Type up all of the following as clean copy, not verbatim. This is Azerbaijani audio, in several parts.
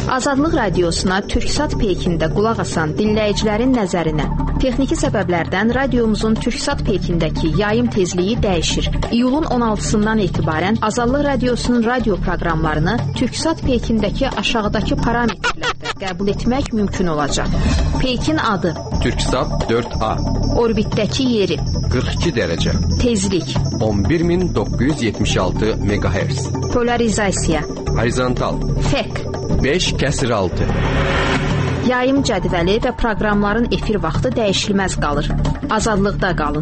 Azadlıq radiosuna Türksat peykində qulaq asan dinləyicilərin nəzərinə. Texniki səbəblərdən radiomuzun Türksat peykindəki yayım tezliyi dəyişir. İyulun 16-sından etibarən Azadlıq radiosunun radio proqramlarını Türksat peykindəki aşağıdakı parametrlərdə qəbul etmək mümkün olacaq. Peykin adı Türksat 4A. Orbitdəki yeri 42 dərəcə. Tezlik 11976 MHz. Polarizasiya Horizontal FEC 5/6. Yayım cədvəli və proqramların efir vaxtı dəyişilməz qalır. Azadlıqda qalın.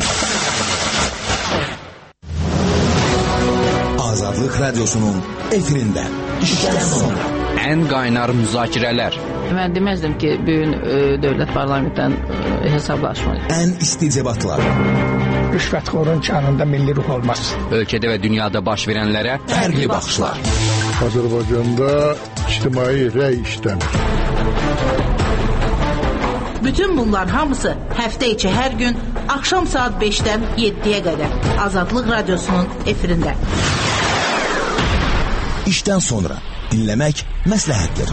Azadlıq radiosunun efirində işdən sonra ən qaynar müzakirələr. Mən deməzdim ki, bugün dövlət parlamentdən hesablaşmayır. Ən isti debatlar. Rüşvətxorun canında milli ruh olmaz. Ölkədə və dünyada baş verənlərə Fərqli baxışlar. Azərbaycanda ictimai rəy işləmir. Bütün bunlar hamısı həftə içi hər gün axşam saat 5-dən 7-yə qədər Azadlıq radiosunun efirində. İşdən sonra dinləmək məsləhətdir.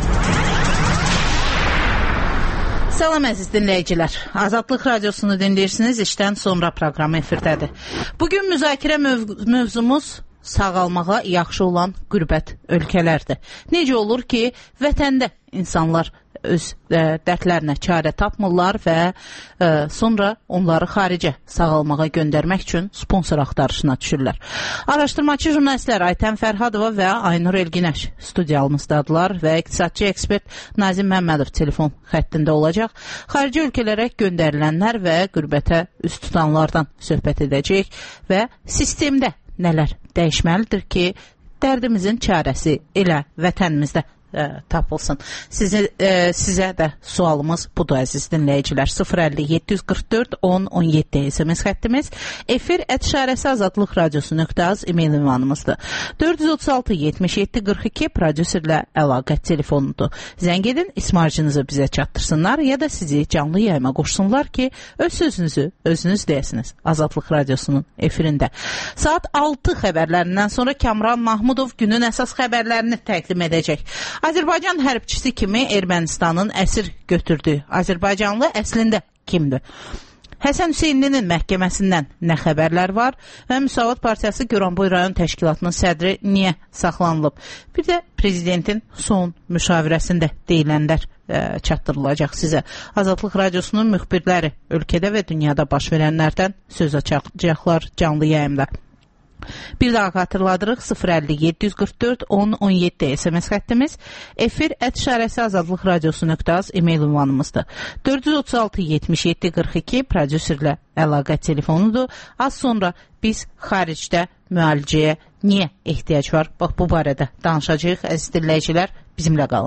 Salam əziz dinləyicilər. Azadlıq radiosunu dinləyirsiniz. İşdən sonra proqramı efirdədir. Bugün müzakirə mövzumuz sağalmağa yaxşı olan qürbət ölkələrdir. Necə olur ki, vətəndə insanlar öz dərdlərinə çarə tapmırlar və sonra onları xaricə sağalmağa göndərmək üçün sponsor axtarışına düşürlər. Araşdırmacı jurnalistlər Aytən Fərhadova və Aynur Elginəş studiyamızdadılar və iqtisadçı ekspert Nazim Məmmədov telefon xəttində olacaq. Xarici ölkələrə göndərilənlər və qürbətə üst tutanlardan söhbət edəcək və sistemdə nələr dəyişməlidir ki, dərdimizin çarəsi elə vətənimizdə tapılsın. Sizə də sualımız budur əziz dinləyicilər. 050 744 10 17 SMS xəttimiz, efir@şarəsi azadlıq radiosu.az e-mail ünvanımızdır. 436 77 42 prodüserlə əlaqə telefonudur. Zəng edin, ismarcınızı bizə çatdırsınlar ya da sizi canlı yayıma qoşsunlar ki, öz sözünüzü özünüz deyəsiniz. Azadlıq radiosunun efirində. Saat 6 xəbərlərindən sonra Kamran Mahmudov günün əsas xəbərlərini təqdim edəcək. Azərbaycan hərbçisi kimi Ermənistanın əsir götürdüyü Azərbaycanlı əslində kimdir? Həsən Hüseynlinin məhkəməsindən nə xəbərlər var və Müsavat Partiyası Goranboy rayon təşkilatının sədri niyə saxlanılıb? Bir də prezidentin son müşavirəsində deyilənlər çatdırılacaq sizə. Azadlıq radiosunun müxbirləri ölkədə və dünyada baş verənlərdən söz açacaqlar canlı yayımda. Bir daha xatırladırıq, 050 744 10 17 SMS xəttimiz, efir@şarəsi azadlıq radiosu.az e-mail ünvanımızdır. 436 77 42 prodüserlə əlaqə telefonudur. Az sonra biz xaricdə müalicəyə niyə ehtiyac var? Bax, bu barədə danışacağıq. Əziz dinləyicilər, bizimlə qalın.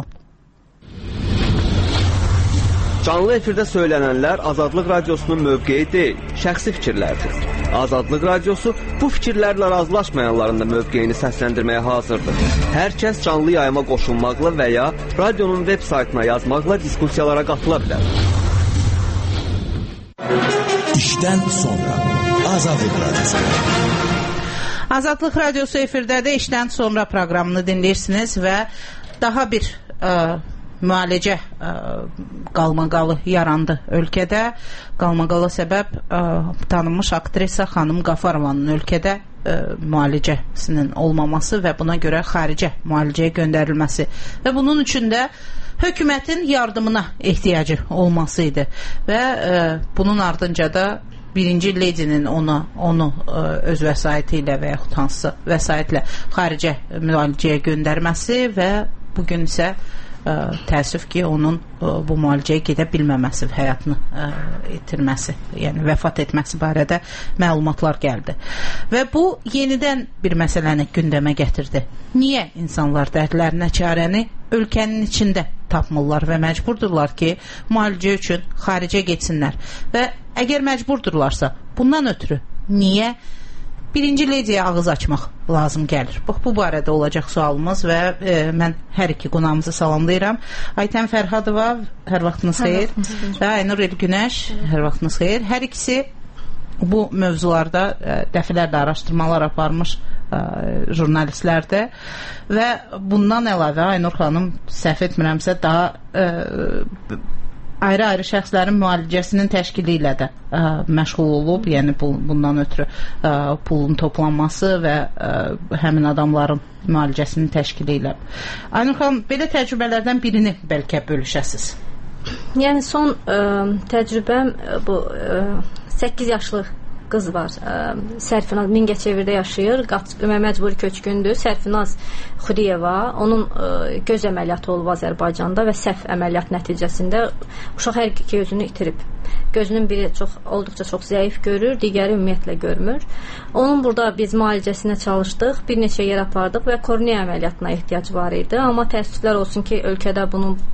Canlı efirdə söylənənlər Azadlıq radiosunun mövqeyi deyil, şəxsi fikirlərdir. Azadlıq radiosu bu fikirlərlə razılaşmayanların da mövqeyini səsləndirməyə hazırdır. Hər kəs canlı yayıma qoşulmaqla və ya radionun veb saytına yazmaqla diskussiyalara qatıla bilər. İşdən sonra Azadlıq radiosu. Azadlıq radiosu efirdədir. İşdən sonra proqramını dinləyirsiniz və daha bir müalicə qalmaqalı yarandı ölkədə. Qalmaqala səbəb tanınmış aktrisa xanım Qafarovanın ölkədə müalicəsinin olmaması və buna görə xaricə müalicəyə göndərilməsi və bunun üçün də hökumətin yardımına ehtiyacı olması idi və bunun ardınca da birinci ledinin onu öz vəsaiti ilə və yaxud hansısa vəsaitlə xaricə müalicəyə göndərməsi və bugün isə təəssüf ki, onun bu müalicəyə gedə bilməməsi, həyatını itirməsi, yəni vəfat etməsi barədə məlumatlar gəldi. Və bu yenidən bir məsələni gündəmə gətirdi. Niyə insanlar dərdlərinə çarəni ölkənin içində tapmırlar və məcburdurlar ki, müalicə üçün xaricə getsinlər? Və əgər məcburdurlarsa, bundan ötürü niyə birinci lediyə ağız açmaq lazım gəlir? Bax, bu barədə olacaq sualımız və mən hər iki qonağımızı salamlayıram. Aytən Fərhadova, hər vaxtınız xeyir, və Aynur Elginəş, hər vaxtınız xeyir. Hər ikisi bu mövzularda dəfələrlə araşdırmalar aparmış jurnalistlərdir və bundan əlavə Aynur xanım səhv etmirəmsə daha ayrı-ayrı şəxslərin müalicəsinin təşkili ilə də məşğul olub, yəni bundan ötürü pulun toplanması və həmin adamların müalicəsinin təşkili ilə. Aynur xanım, belə təcrübələrdən birini bəlkə bölüşəsiz. Yəni son təcrübəm bu 8 yaşlı qız var. Sərfinaz Mingəçevirdə yaşayır. Məcburi köçkündür. Sərfinaz Xudiyeva. Onun göz əməliyyatı olub Azərbaycanda və səhv əməliyyat nəticəsində uşaq hər iki gözünü itirib. Gözünün biri olduqca çox zəif görür, digəri ümumiyyətlə görmür. Onun burada biz müalicəsinə çalışdıq, bir neçə yer apardıq və kornea əməliyyatına ehtiyac var idi. Amma təəssüflər olsun ki, ölkədə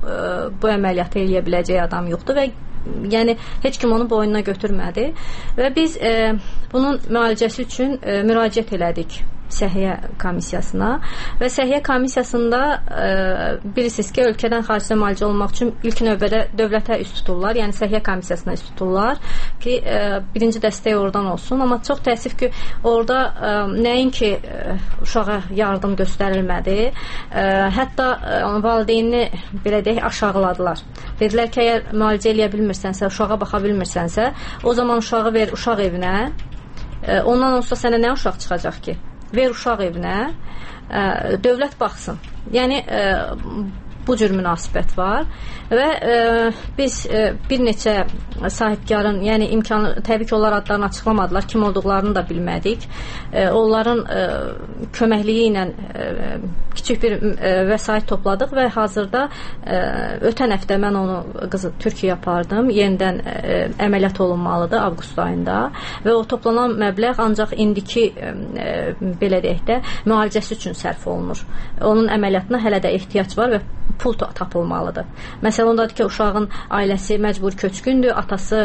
bu əməliyyatı eləyə biləcəyi adam yoxdur və yəni heç kim onu boynuna götürmədi və biz bunun müalicəsi üçün müraciət elədik Səhiyyə komissiyasına və Səhiyyə komissiyasında bilirsiniz ki, ölkədən xaricdə müalicə olmaq üçün ilk növbədə dövlətə üst tuturlar, yəni Səhiyyə komissiyasına üst tuturlar ki, birinci dəstək oradan olsun, amma çox təəssüf ki, orada nəinki uşağa yardım göstərilmədi, hətta valideynini belə deyək, aşağıladılar. Dedilər ki, əgər müalicə eləyə bilmirsənsə, uşağa baxa bilmirsənsə, o zaman uşağı ver uşaq evinə, ondan olsa sənə nə uşaq çıxacaq ki? Ver uşaq evinə, dövlət baxsın. Yəni, bu cür münasibət var və biz bir neçə sahibkarın, yəni imkanı, təbii ki, onlar adlarını açıqlamadılar, kim olduqlarını da bilmədik. Onların köməkliyi ilə kiçik bir vəsait topladıq və hazırda ötən həftə mən onu qızı Türkiyəyə apardım, yenidən əməliyyat olunmalıdır avqust ayında və o toplanan məbləğ ancaq indiki belə deyək də müalicəsi üçün sərf olunur. Onun əməliyyatına hələ də ehtiyac var və pul tapılmalıdır. Məsələn, ondadır ki, uşağın ailəsi məcbur köçkündür, atası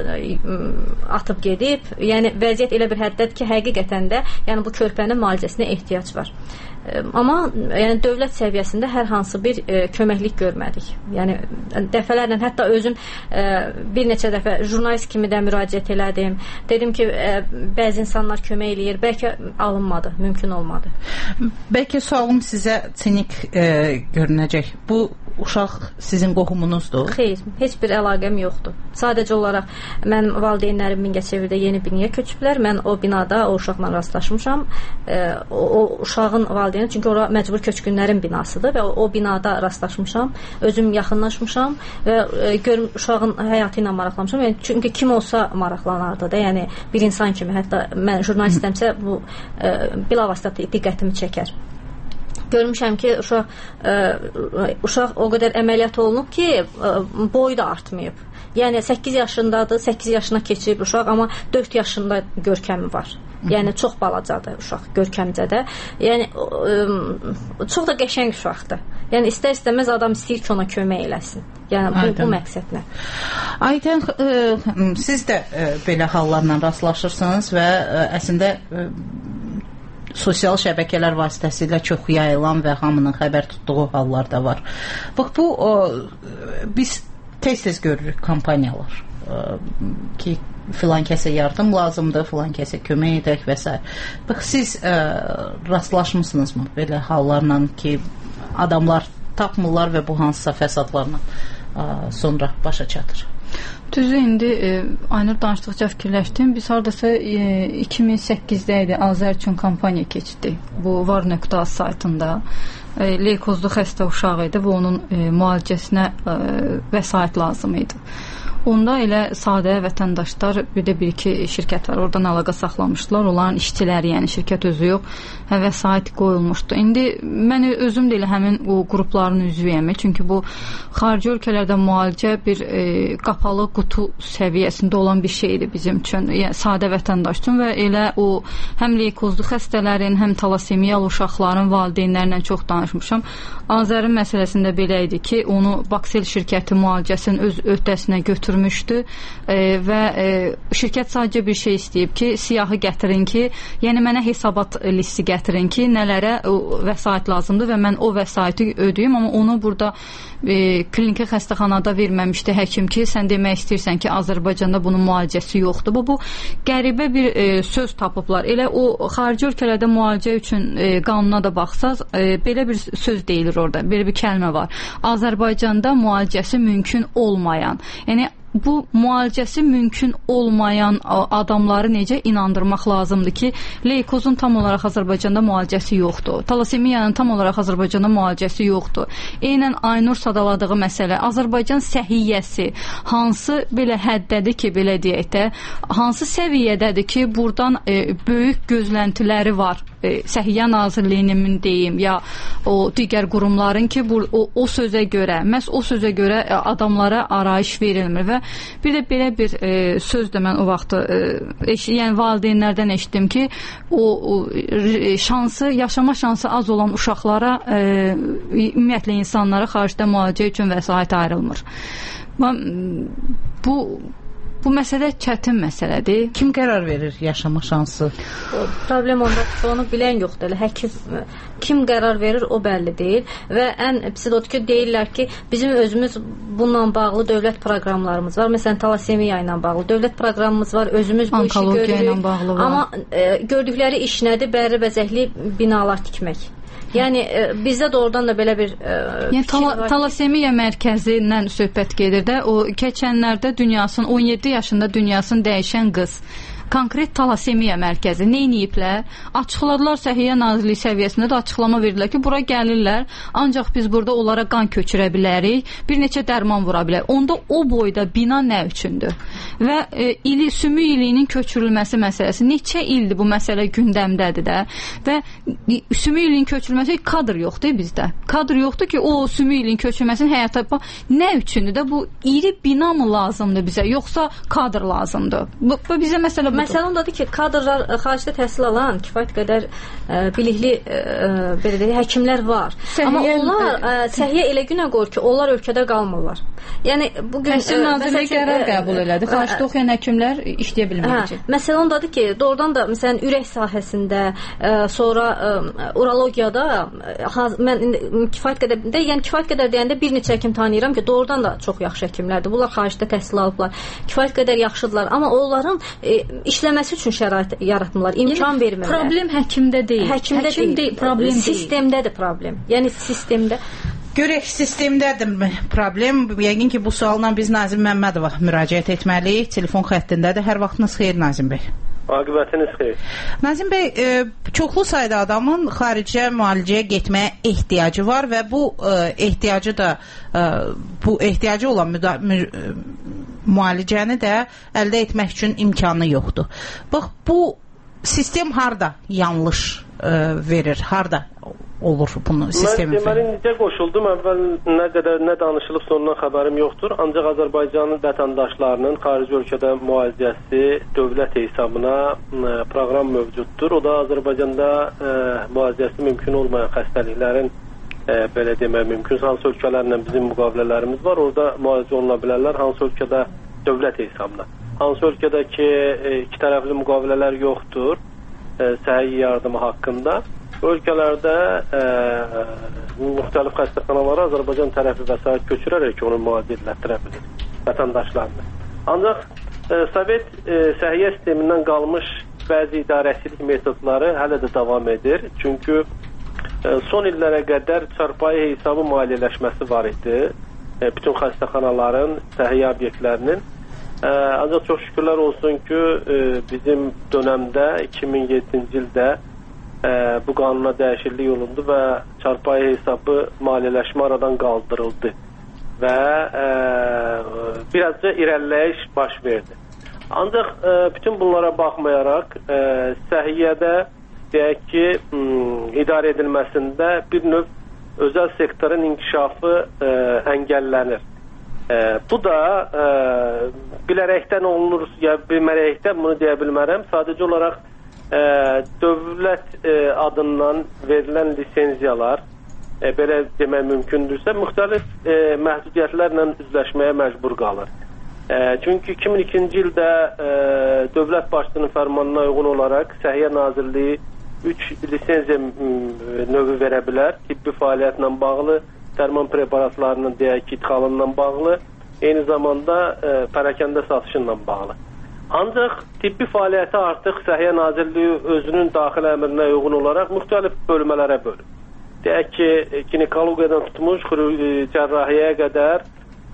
atıb gedib. Yəni, vəziyyət elə bir həddədir ki, həqiqətən də yəni, bu körpənin müalicəsinə ehtiyac var. Amma yəni, dövlət səviyyəsində hər hansı bir köməklik görmədik. Yəni, dəfələrlə, hətta özüm bir neçə dəfə jurnalist kimi də müraciət elədim. Dedim ki, bəzi insanlar kömək eləyir. Bəlkə alınmadı, mümkün olmadı. Bəlkə sualım sizə sinik görünəcək. Bu uşaq sizin qohumunuzdur? Xeyr, heç bir əlaqəm yoxdur. Sadəcə olaraq mənim valideynlərim Mingəçevirdə yeni binaya köçüblər. Mən o binada o uşaqla rastlaşmışam. O uşağın valideyni, çünki ora məcbur köçkünlərin binasıdır və o binada rastlaşmışam. Özüm yaxınlaşmışam və uşağın həyatı ilə maraqlanmışam. Yəni, çünki kim olsa maraqlanardı da, yəni bir insan kimi, hətta mən jurnalistəmsə bu bilavasitə diqqətimi çəkər. Görmüşəm ki, uşaq o qədər əməliyyat olunub ki, boyu da artmayıb. Yəni 8 yaşındadır, 8 yaşına keçib uşaq, amma 4 yaşında görkəmi var. Yəni çox balacadır uşaq görkəmcə də. Yəni çox da qəşəng uşaqdır. Yəni istər-istəməz adam istəyir ki, ona kömək eləsin. Yəni bu məqsədlə. Aytən, siz də belə hallarla rastlaşırsınız və əslində sosial şəbəkələr vasitəsilə çox yayılan və hamının xəbər tutduğu hallar da var. Bax, bu biz tez-tez görürük kampaniyalar ki, filan kəsə yardım lazımdır, filan kəsə kömək edək və s. Bax, siz rastlaşmısınızmı belə hallarla ki, adamlar tapmırlar və bu hansısa fəsadlarla sonra başa çatır? Düzü, indi Aynur danışdıqca fikirləşdim. Biz haradasa 2008-də idi Azər üçün kampaniya keçdi. Bu var.az saytında. Leykozlu xəstə uşaq idi və onun müalicəsinə vəsait lazım idi. Onda elə sadə vətəndaşlar, bir də bir-iki şirkət var, oradan əlaqə saxlamışdılar. Onların işçiləri, yəni şirkət özü yox, vəsait qoyulmuşdu. İndi mən özüm də elə həmin o qrupların üzvüyəm. Çünki bu xarici ölkələrdə müalicə bir qapalı qutu səviyyəsində olan bir şeydir bizim üçün, yəni sadə vətəndaş üçün və elə o həm leykozlu xəstələrin, həm talasemiyalı uşaqların valideynlərlə çox danışmışam. Azərin məsələsində belə idi ki, onu Baksel şirkəti müalicəsinin öz öhdəsinə götürdü götürmüşdü və şirkət sadəcə bir şey istəyib ki, siyahı gətirin ki, yəni mənə hesabat listi gətirin ki, nələrə vəsait lazımdır və mən o vəsaiti ödəyim, amma onu burada kliniki xəstəxanada verməmişdi həkim ki, sən demək istəyirsən ki, Azərbaycanda bunun müalicəsi yoxdur. Bu qəribə bir söz tapıblar. Elə o xarici ölkələrdə müalicə üçün qanuna da baxsaz, belə bir söz deyilir orada, belə bir kəlmə var. Azərbaycanda müalicəsi mümkün olmayan. Yəni bu müalicəsi mümkün olmayan adamları necə inandırmaq lazımdır ki, leykozun tam olaraq Azərbaycanda müalicəsi yoxdur. Talasemiyanın tam olaraq Azərbaycanda müalicəsi yoxdur. Eynən Aynur sadaladığı məsələ, Azərbaycan səhiyyəsi hansı belə həddədir ki, belə deyək də, hansı səviyyədədir ki, buradan böyük gözləntiləri var. Səhiyyə Nazirliyinin deyim, ya o digər qurumların ki, o sözə görə, məhz o sözə görə adamlara arayış verilmir və bir də belə bir söz də mən o vaxt yəni valideynlərdən eşitdim ki, o şansı, yaşama şansı az olan uşaqlara, ümumiyyətlə insanlara xaricdə müalicə üçün vəsait ayrılmır. Bu məsələ çətin məsələdir. Kim qərar verir yaşama şansı? Problem onda onu bilən yoxdur. Elə həkim kim qərar verir o bəlli deyil və ən pisi odur ki, deyirlər ki, bizim özümüz bununla bağlı dövlət proqramlarımız var. Məsələn, talasemiya ilə bağlı dövlət proqramımız var. Özümüz bu işi görürük. Amma gördükləri iş nədir? Bərri-bəzəkli binalar tikmək. Yəni bizdə də oradan da belə bir talasemiya mərkəzindən söhbət gedir də. O keçənlərdə 17 yaşında dünyasını dəyişən qız konkret talasemiya mərkəzi nə ediblər? Açıqladılar, Səhiyyə Nazirliyi səviyyəsində də açıqlama verdilər ki, bura gəlirlər, ancaq biz burada onlara qan köçürə bilərik, bir neçə dərman vura bilərik. Onda o boyda bina nə üçündür? Və sümük iliyinin köçürülməsi məsələsi, neçə ildir bu məsələ gündəmdədir də və sümük iliyinin köçürülməsi kadr yoxdur bizdə. Kadr yoxdur ki, o sümük iliyinin köçürülməsinin həyata nə üçündür də? Bu iri bina mı lazımdır bizə, yoxsa kadr lazımdır? Bu bizə məsələ Məsələ ondadır ki, kadrlar xaricdə təhsil alan kifayət qədər bilikli belə deyək, həkimlər var. Amma onlar səhiyyə elə günə qoyur ki, onlar ölkədə qalmırlar. Yəni bu gün Təhsil Nazirliyi qərar qəbul elədi. Xaricdə oxuyan həkimlər işləyə bilməyəcək. Məsələ ondadır ki, doğrudan da məsələn ürək sahəsində, sonra urologiyada mən kifayət qədər deyəndə bir neçə həkim tanıyıram ki, doğrudan da çox yaxşı həkimlərdir. Bunlar xaricdə təhsil alıblar. Kifayət qədər yaxşıdırlar. Amma onların işləməsi üçün şərait yaratmırlar, imkan vermirlər. Problem həkimdə deyil. Həkimdə deyil, problem sistemdədir problem. Yəni sistemdə. Görək sistemdədirmi problem? Yəqin ki, bu sualla biz Nazim Məmmədova müraciət etməliyik. Telefon xəttindədir. Hər vaxtınız xeyir Nazim bəy. Aqibətiniz xeyir. Nazim bəy, çoxlu sayda adamın xaricə müalicəyə getməyə ehtiyacı var və bu ehtiyacı da bu ehtiyacı olan müalicəni də əldə etmək üçün imkanı yoxdur. Bax, bu sistem harda yanlış verir, harda olur bunu sistemi? Mən deməli necə qoşuldum, əvvəl nə qədər nə danışılıb sonundan xəbərim yoxdur. Ancaq Azərbaycanın vətəndaşlarının xarici ölkədə müalicəsi dövlət hesabına proqram mövcuddur. O da Azərbaycanda müalicəsi mümkün olmayan xəstəliklərin belə demək mümkün. Hansı ölkələrlə bizim müqavilələrimiz var, orada müalicə oluna bilərlər. Hansı ölkədə dövlət hesabına. Hansı ölkədə ki, iki tərəfli müqavilələr yoxdur səhiyyə yardımı haqqında. Ölkələrdə müxtəlif xəstəxanalara Azərbaycan tərəfi vəsait köçürərək ki, onu müalicə etdirə bilir vətəndaşlarını. Ancaq Sovet səhiyyə sistemindən qalmış bəzi idarəçilik metodları hələ də davam edir. Çünki son illərə qədər çarpayı hesabı maliyyələşməsi var idi bütün xəstəxanaların, səhiyyə obyektlərinin. Ancaq çox şükürlər olsun ki, bizim dönəmdə 2007-ci ildə bu qanuna dəyişiklik olundu və çarpayı hesabı maliyyələşmə aradan qaldırıldı və birazca irəliləyiş baş verdi. Ancaq bütün bunlara baxmayaraq səhiyyədə deyək ki, idarə edilməsində bir növ özəl sektorun inkişafı əngəllənir. Bu da bilərəkdən olunur, ya bilmərəkdən bunu deyə bilmərəm. Sadəcə olaraq dövlət adından verilən lisenziyalar belə demək mümkündürsə, müxtəlif məhdudiyyətlərlə üzləşməyə məcbur qalır. Çünki 2002-ci ildə dövlət başçısının fərmanına uyğun olaraq Səhiyyə Nazirliyi 3 lisenziya növü verə bilər. Tibbi fəaliyyətlə bağlı, dərman preparatlarının deyək ki, idxalından bağlı, eyni zamanda pərakəndə satışınla bağlı. Ancaq tibbi fəaliyyəti artıq Səhiyyə Nazirliyi özünün daxili əmrinə uyğun olaraq müxtəlif bölmələrə bölüb. Deyək ki, ginekologiyadan tutmuş, cərrahiyyəyə qədər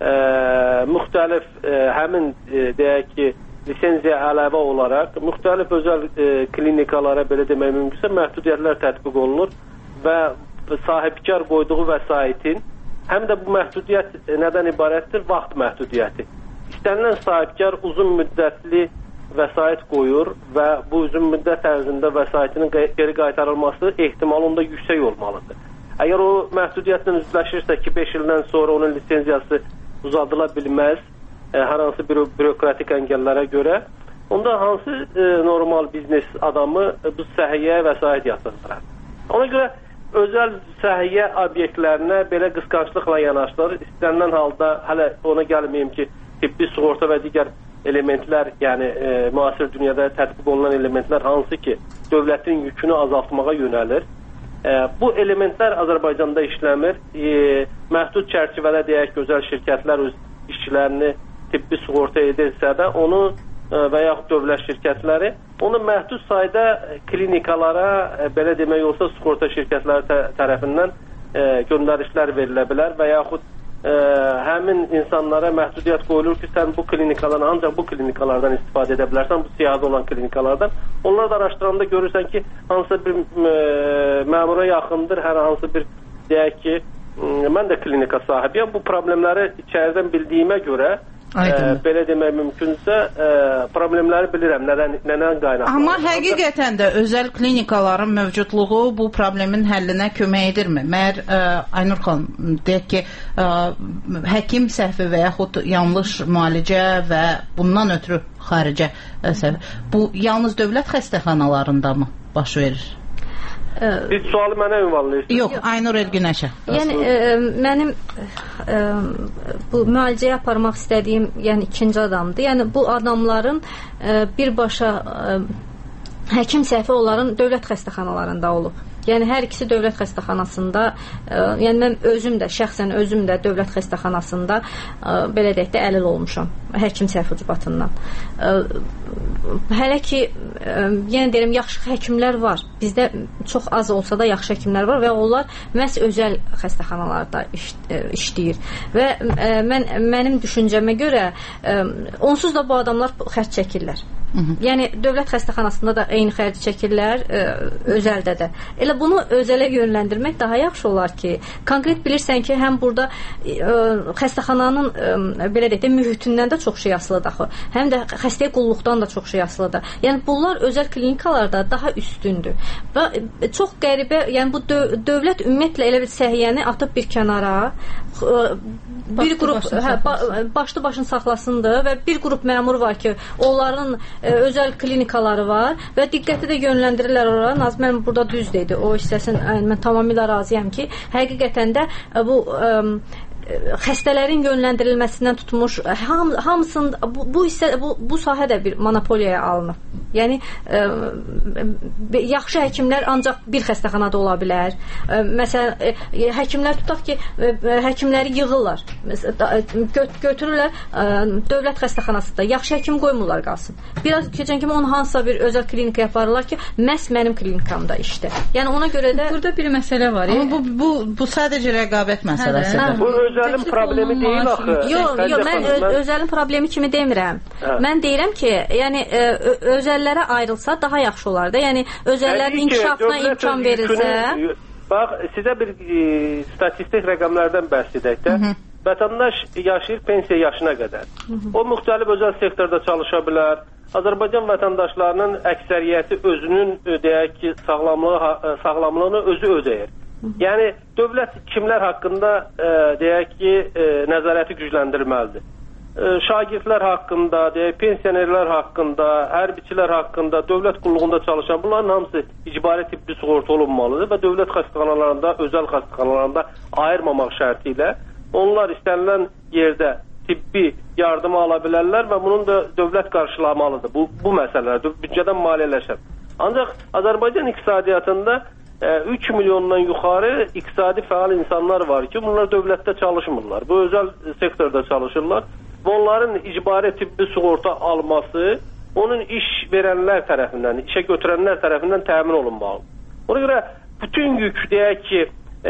müxtəlif həmin deyək ki, lisenziya əlavə olaraq müxtəlif özəl klinikalara belə demək mümkünsə məhdudiyyətlər tətbiq olunur və sahibkar qoyduğu vəsaitin həm də bu məhdudiyyət nədən ibarətdir? Vaxt məhdudiyyəti. İstənilən sahibkar uzun müddətli vəsait qoyur və bu uzun müddət ərzində vəsaitinin geri qaytarılması ehtimalı onda yüksək olmalıdır. Əgər o məhdudiyyətlə üzləşirsə ki, 5 ildən sonra onun lisenziyası uzadıla bilməz, hər hansı bir bürokratik əngəllərə görə, onda hansı normal biznes adamı bu səhiyyəyə vəsait yatırdırar. Ona görə özəl səhiyyə obyektlərinə belə qısqanclıqla yanaşılır. İstənilən halda, hələ ona gəlməyim ki, tibbi sığorta və digər elementlər, yəni müasir dünyada tətbiq olunan elementlər hansı ki, dövlətin yükünü azaltmağa yönəlir. Bu elementlər Azərbaycanda işləmir. Məhdud çərçivədə deyək ki, özəl şirkətlər öz işçilərini tibbi sığorta edirsə də onu və yaxud dövlət şirkətləri onu məhdud sayda klinikalara, belə demək olsa, sığorta şirkətləri tərəfindən göndərişlər verilə bilər və yaxud həmin insanlara məhdudiyyət qoyulur ki, sən bu klinikadan, ancaq bu klinikalardan istifadə edə bilərsən, bu siyahıda olan klinikalardan. Onlar da araşdıranda görürsən ki, hansısa bir məmura yaxındır, hər hansı bir, deyək ki, mən də klinika sahibiyəm, bu problemləri içəridən bildiyimə görə belə demək mümkünsə problemləri bilirəm, nədən qaynaqlanır. Amma həqiqətən də özəl klinikaların mövcudluğu bu problemin həllinə kömək edirmi? Məyər Aynur xanım, deyək ki, həkim səhvi və yaxud yanlış müalicə və bundan ötürü xaricə səhvi, bu yalnız dövlət xəstəxanalarında mı baş verir? Siz sualı mənə ünvanlayırsınız. Yox, Aynur Elgünəşə. Yəni mənim bu müalicəyə aparmaq istədiyim, yəni ikinci adamdır. Yəni bu adamların birbaşa həkim səhvi onların dövlət xəstəxanalarında olub. Yəni hər ikisi dövlət xəstəxanasında, yəni mən özüm də, şəxsən özüm də dövlət xəstəxanasında belə deyək də əlil olmuşam həkim səhvi ucbatından. Hələ ki, yenə deyirəm, yaxşı həkimlər var. Bizdə çox az olsa da yaxşı həkimlər var və onlar məhz özəl xəstəxanalarda işləyir. Və mənim düşüncəmə görə onsuz da bu adamlar xərc çəkirlər. Yəni dövlət xəstəxanasında da eyni xərci çəkirlər, özəldə də. Elə bunu özələ yönləndirmək daha yaxşı olar ki, konkret bilirsən ki, həm burada xəstəxananın belə deyək də mühitindən də çox şey asılıdır axı. Həm də xəstəyə qulluqdan da çox şey asılıdır. Yəni bunlar özəl klinikalarda daha üstündür. Və çox qəribə, yəni bu dövlət ümumiyyətlə elə bir səhiyyəni atıb bir kənara, bir qrup başlı başını saxlasındır və bir qrup məmur var ki, onların özəl klinikaları var və diqqəti də yönləndirirlər ora. Naz, mən burada düz dedi. O hissəsin mən tamamilə razıyam ki, həqiqətən də bu xəstələrin yönləndirilməsindən tutmuş hamısında bu sahə də bir monopoliyaya alınıb. Yəni yaxşı həkimlər ancaq bir xəstəxanada ola bilər. Məsələn, həkimlər tutaq ki, həkimləri yığırlar. Götürürlər dövlət xəstəxanasında. Yaxşı həkim qoymurlar qalsın. Biraz keçən kimi onu hansısa bir özəl klinikaya aparırlar ki, məhz mənim klinikamda işdir. Yəni ona görə də burada bir məsələ var. Amma bu sadəcə rəqabət məsələsidir. Bu özəlin problemi deyil axı. Yox, mən özəlin problemi kimi demirəm. Mən deyirəm ki, yəni özəllərə ayrılsa daha yaxşı olar da. Yəni özəllərin inkişafına imkan verilsə. Bax, sizə bir statistik rəqəmlərdən bəhs edək də. Vətəndaş yaşayır pensiya yaşına qədər. O müxtəlif özəl sektorda çalışa bilər. Azərbaycan vətəndaşlarının əksəriyyəti özünün deyək ki, sağlamlığını özü ödəyir. Yəni dövlət kimlər haqqında deyək ki, nəzarəti gücləndirməlidir. Şagirdlər haqqında, deyək, pensionerlər haqqında, hərbiçilər haqqında, dövlət qulluğunda çalışan bunların hamısı icbari tibbi sığorta olunmalıdır və dövlət xəstəxanalarında, özəl xəstəxanalarında ayırmamaq şərti ilə onlar istənilən yerdə tibbi yardımı ala bilərlər və bunun da dövlət qarşılamalıdır. Bu məsələlər büdcədən maliyyələşər. Ancaq Azərbaycan iqtisadiyyatında 3 milyondan yuxarı iqtisadi fəal insanlar var ki, bunlar dövlətdə çalışmırlar. Bu özəl sektorda çalışırlar və onların icbari tibbi sığorta alması onun iş verənlər tərəfindən, işə götürənlər tərəfindən təmin olunmalıdır. Ona görə bütün yük deyək ki,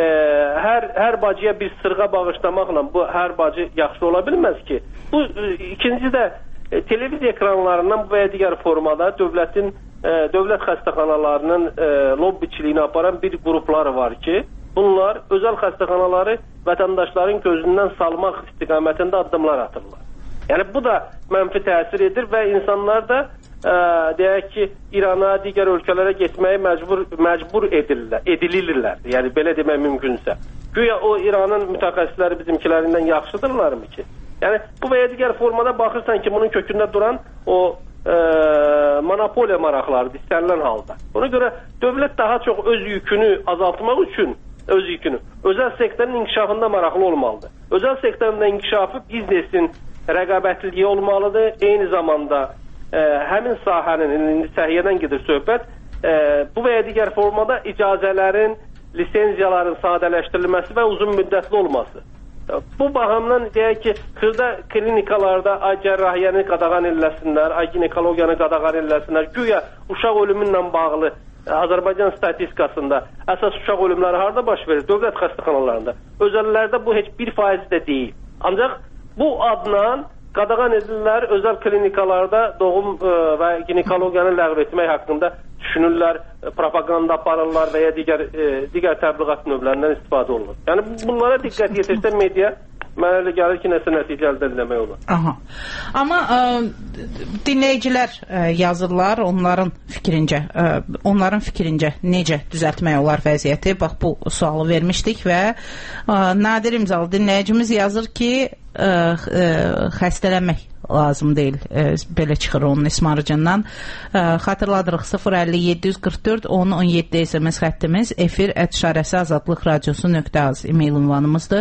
hər bacıya bir sırğa bağışlamaqla bu hər bacı yaxşı ola bilməz ki. Bu ikinci də televiziya ekranlarından və ya digər formada dövlət xəstəxanalarının lobbiçiliyini aparan bir qrupları var ki, bunlar özəl xəstəxanaları vətəndaşların gözündən salmaq istiqamətində addımlar atırlar. Yəni bu da mənfi təsir edir və insanlar da deyək ki, İrana, digər ölkələrə getməyi məcbur edilirlər. Yəni belə demək mümkünsə. Güya o İranın mütəxəssisləri bizimkilərindən yaxşıdırlarmı ki? Yəni bu və ya digər formada baxırsan ki, bunun kökündə duran o monopoliya maraqlarıdır istənilən halda. Ona görə dövlət daha çox öz yükünü azaltmaq üçün özəl sektorun inkişafında maraqlı olmalıdır. Özəl sektorun inkişafı biznesin rəqabətliliyi olmalıdır. Eyni zamanda həmin sahənin, indi səhiyyədən gedir söhbət, bu və ya digər formada icazələrin, lisenziyaların sadələşdirilməsi və uzun müddətli olması. Bu baxımdan deyək ki, xırda klinikalarda ay cərrahiyyəni qadağan eləsinlər, ay ginekologiyanı qadağan eləsinlər. Güya uşaq ölümünlə bağlı Azərbaycan statistikasında əsas uşaq ölümləri harada baş verir? Dövlət xəstəxanalarında. Özəllərdə bu heç 1% də deyil. Ancaq bu adla qadağan edirlər özəl klinikalarda doğum və ginekologiyanı ləğv etmək haqqında düşünürlər, propaganda aparırlar və ya digər təbliğat növlərindən istifadə olunur. Yəni bunlara diqqət yetirsə media mənə elə gəlir ki, nəsə nəticə əldə etmək olar. Aha. Amma dinləyicilər yazırlar, onların fikrincə necə düzəltmək olar vəziyyəti? Bax bu sualı vermişdik və Nadir İmzalı dinləyicimiz yazır ki, xəstələnmək lazım deyil. Belə çıxır onun ismarıcından. Xatırladırıq 050-744 10-17 SMS xəttimiz, efir @azadlıq radiosu.az e-mail ünvanımızdır.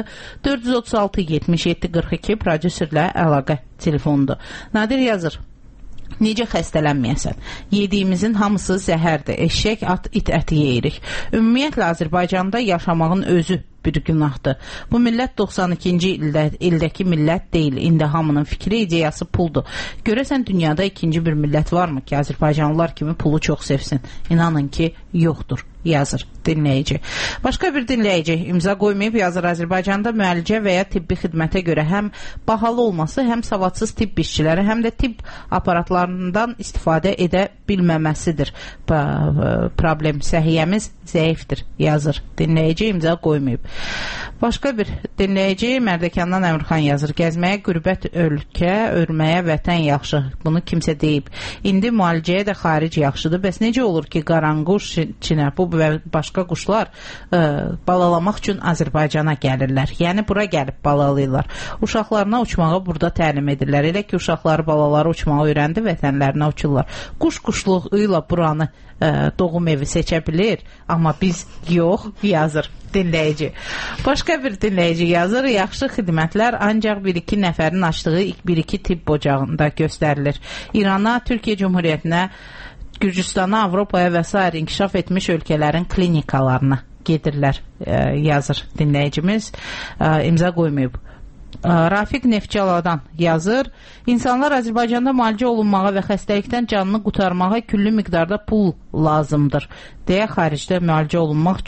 436-77-42 prodüserlə əlaqə telefonudur. Nadir yazır. Necə xəstələnməyəsən? Yediyimizin hamısı zəhərdir. Eşək, at, it əti yeyirik. Ümumiyyətlə Azərbaycanda yaşamağın özü bir günahdır. Bu millət 92-ci ildəki millət deyil. İndi hamının fikri, ideyası puldur. Görəsən dünyada ikinci bir millət varmı ki, Azərbaycanlılar kimi pulu çox sevsin? İnanın ki, yoxdur, yazır dinləyici. Başqa bir dinləyici imza qoymayıb yazır. Azərbaycanda müalicə və ya tibbi xidmətə görə həm bahalı olması, həm savadsız tibb işçiləri, həm də tibb aparatlarından istifadə edə bilməməsidir. Problem, səhiyyəmiz zəifdir, yazır dinləyici, imza qoymayıb. Başqa bir dinləyici Mərdəkandan Əmirxan yazır. Gəzməyə qürbət ölkə, ölməyə vətən yaxşı. Bunu kimsə deyib. İndi müalicəyə də xaric yaxşıdır. Bəs necə olur ki, qaranquş, çinəbu və başqa quşlar balalamaq üçün Azərbaycana gəlirlər. Yəni bura gəlib balalayırlar. Uşaqlarına uçmağı burada təlim edirlər. Elə ki, uşaqları, balaları uçmağı öyrəndi, vətənlərinə uçurlar. Quş-quşluğuyla buranı doğum evi seçə bilir, amma biz yox, yazır dinləyici. Başqa bir dinləyici yazır. Yaxşı xidmətlər ancaq bir-iki nəfərin açdığı bir-iki tibb ocağında göstərilir. İrana, Türkiyə Cumhuriyyətinə, Gürcüstana, Avropaya və s. inkişaf etmiş ölkələrin klinikalarına gedirlər, yazır dinləyicimiz. İmza qoymayıb. Rafiq Neftçaladan yazır. İnsanlar Azərbaycanda müalicə olunmağa və xəstəlikdən canını qurtarmağa küllü miqdarda pul lazımdır deyə xaricdə müalicə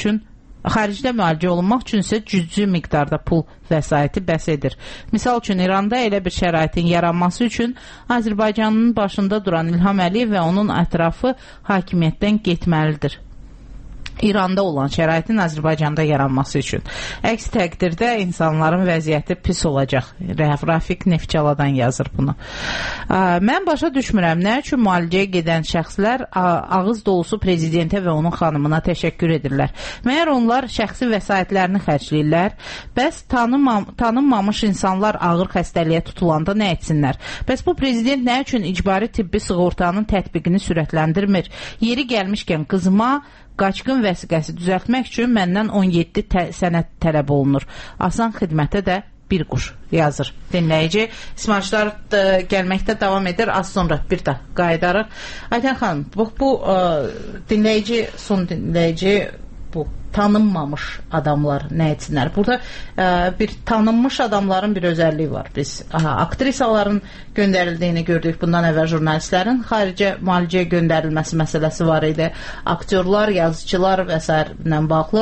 olunmaq üçün isə cüzi miqdarda pul vəsaiti bəs edir. Misal üçün İranda elə bir şəraitin yaranması üçün Azərbaycanın başında duran İlham Əliyev və onun ətrafı hakimiyyətdən getməlidir. İranda olan şəraitin Azərbaycanda yaranması üçün. Əks təqdirdə insanların vəziyyəti pis olacaq. Rafiq Neftçaladan yazır bunu. Mən başa düşmürəm, nə üçün müalicəyə gedən şəxslər ağız dolusu prezidentə və onun xanımına təşəkkür edirlər. Məyər onlar şəxsi vəsaitlərini xərcləyirlər? Bəs tanınmamış insanlar ağır xəstəliyə tutulanda nə etsinlər? Bəs bu prezident nə üçün icbari tibbi sığortanın tətbiqini sürətləndirmir? Yeri gəlmişkən qızıma qaçqın vəsiqəsi düzəltmək üçün məndən 17 sənəd tələb olunur. Asan xidmətə də bir quş yazır dinləyici. İsmailçilər gəlməkdə davam edir. Az sonra bir də qayıdarıq. Aytən xanım, bu dinləyici, son dinləyici bu tanınmamış adamlar nə etsinlər? Burada bir tanınmış adamların bir özəlliyi var. Biz aktrisaların göndərildiyini gördük. Bundan əvvəl jurnalistlərin xaricə müalicəyə göndərilməsi məsələsi var idi. Aktyorlar, yazıcılar və s. ilə bağlı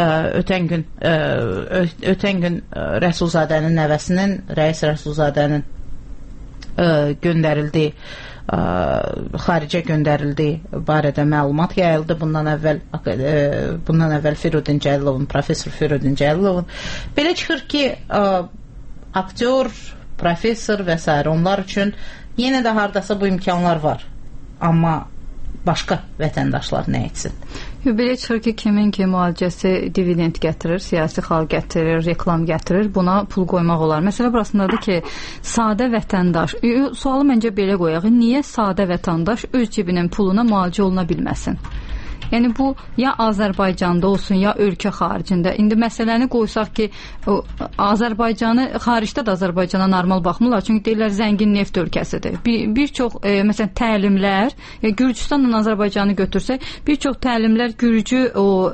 ötən gün Rəsulzadənin nəvəsinin, Rəis Rəsulzadənin göndərildiyi, xaricə göndərildiyi barədə məlumat yayıldı. Bundan əvvəl Firudin Cəlilovun, professor Firudin Cəlilovun. Belə çıxır ki, aktyor, professor və s. onlar üçün yenə də hardasa bu imkanlar var. Amma başqa vətəndaşlar nə etsin? Belə çıxır ki, kimin ki müalicəsi dividend gətirir, siyasi xal gətirir, reklam gətirir, buna pul qoymaq olar. Məsələ burasındadır ki, sadə vətəndaş, sualı məncə belə qoyaq, niyə sadə vətəndaş öz cibinin puluna müalicə oluna bilməsin? Yəni bu ya Azərbaycanda olsun, ya ölkə xaricində. İndi məsələni qoysaq ki, Azərbaycanı, xaricdə də Azərbaycana normal baxmırlar. Çünki deyirlər zəngin neft ölkəsidir. Bir çox məsələn təlimlər, Gürcüstanla Azərbaycanı götürsək, bir çox təlimlər Gürcü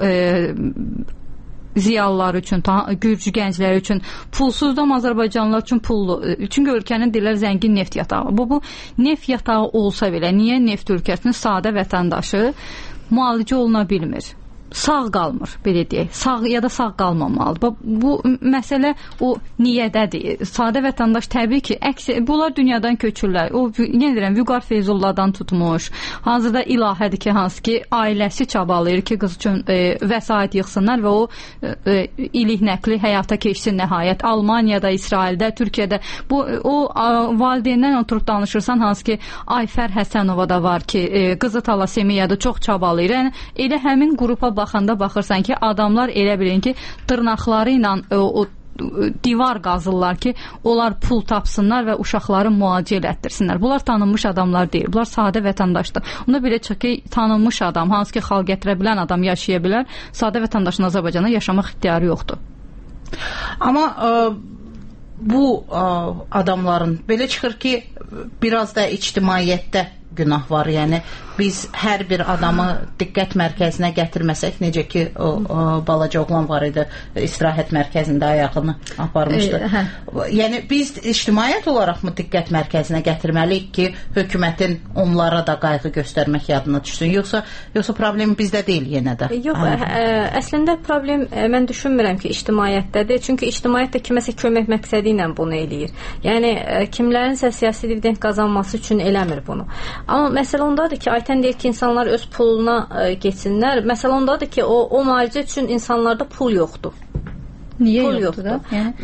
ziyalılar üçün, Gürcü gəncləri üçün pulsuzdur, amma Azərbaycanlılar üçün pullu. Çünki ölkənin deyirlər zəngin neft yatağı. Bu neft yatağı olsa belə, niyə neft ölkəsinin sadə vətəndaşı müalicə oluna bilmir? Sağ qalmır, belə deyək. Sağ ya da sağ qalmamalıdır. Bu məsələ o niyədədir. Sadə vətəndaş təbii ki, bunlar dünyadan köçürlər. O, yenə deyirəm, Vüqar Feyzullahdan tutmuş. Hazırda İlahədir ki, hansı ki, ailəsi çabalayır ki, qız üçün vəsait yığsınlar və o ilik nəqli həyata keçsin nəhayət. Almaniyada, İsraildə, Türkiyədə. O valideyndən oturub danışırsan, hansı ki, Ayfər Həsənova da var ki, qızı talasemiyada çox çabalayır. Yəni, elə həmin qrupa baxırsan ki, adamlar elə bilin ki, dırnaqları ilə o divar qazırlar ki, onlar pul tapsınlar və uşaqları müalicə elətdirsinlər. Bunlar tanınmış adamlar deyil. Bunlar sadə vətəndaşdır. Onda belə çıx ki, tanınmış adam, hansı ki, xalq gətirə bilən adam yaşaya bilər, sadə vətəndaşın Azərbaycanda yaşamaq ixtiyarı yoxdur. Amma bu adamların belə çıxır ki, biraz da ictimaiyyətdə günah var. Yəni biz hər bir adamı diqqət mərkəzinə gətirməsək, necə ki o balaca oğlan var idi, istirahət mərkəzində ayağını aparmışdı. Yəni biz ictimaiyyət olaraq mı diqqət mərkəzinə gətirməliyik ki, hökumətin onlara da qayğı göstərmək yadına düşsün, yoxsa problem bizdə deyil yenə də? Yox, əslində problem mən düşünmürəm ki, ictimaiyyətdədir. Çünki ictimaiyyət də kiməsə kömək məqsədi ilə bunu eləyir. Yəni kimlərinsə siyasi dividend qazanması üçün eləmir bunu. Amma məsələ ondadır ki, Aytən deyir ki, insanlar öz puluna geçsinlər. Məsələ ondadır ki, o müalicə üçün insanlarda pul yoxdur. Niyə pul yoxdur da?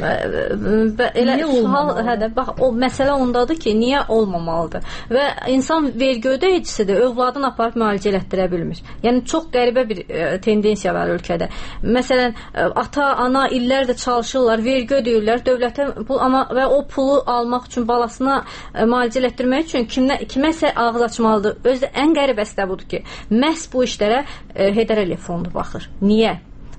Elə sual, bax, o məsələ ondadır ki, niyə olmamalıdır? Və insan vergi ödəyicisidir, övladını aparıb müalicə elətdirə bilmir. Yəni çox qəribə bir tendensiya var ölkədə. Məsələn, ata, ana illərdə çalışırlar, vergi ödəyirlər dövlətə, və o pulu almaq üçün, balasına müalicə elətdirmək üçün kiməsə ağız açmalıdır. Özdə ən qəribəsi də budur ki, məhz bu işlərə Heydər Əliyev fondu baxır. Niyə?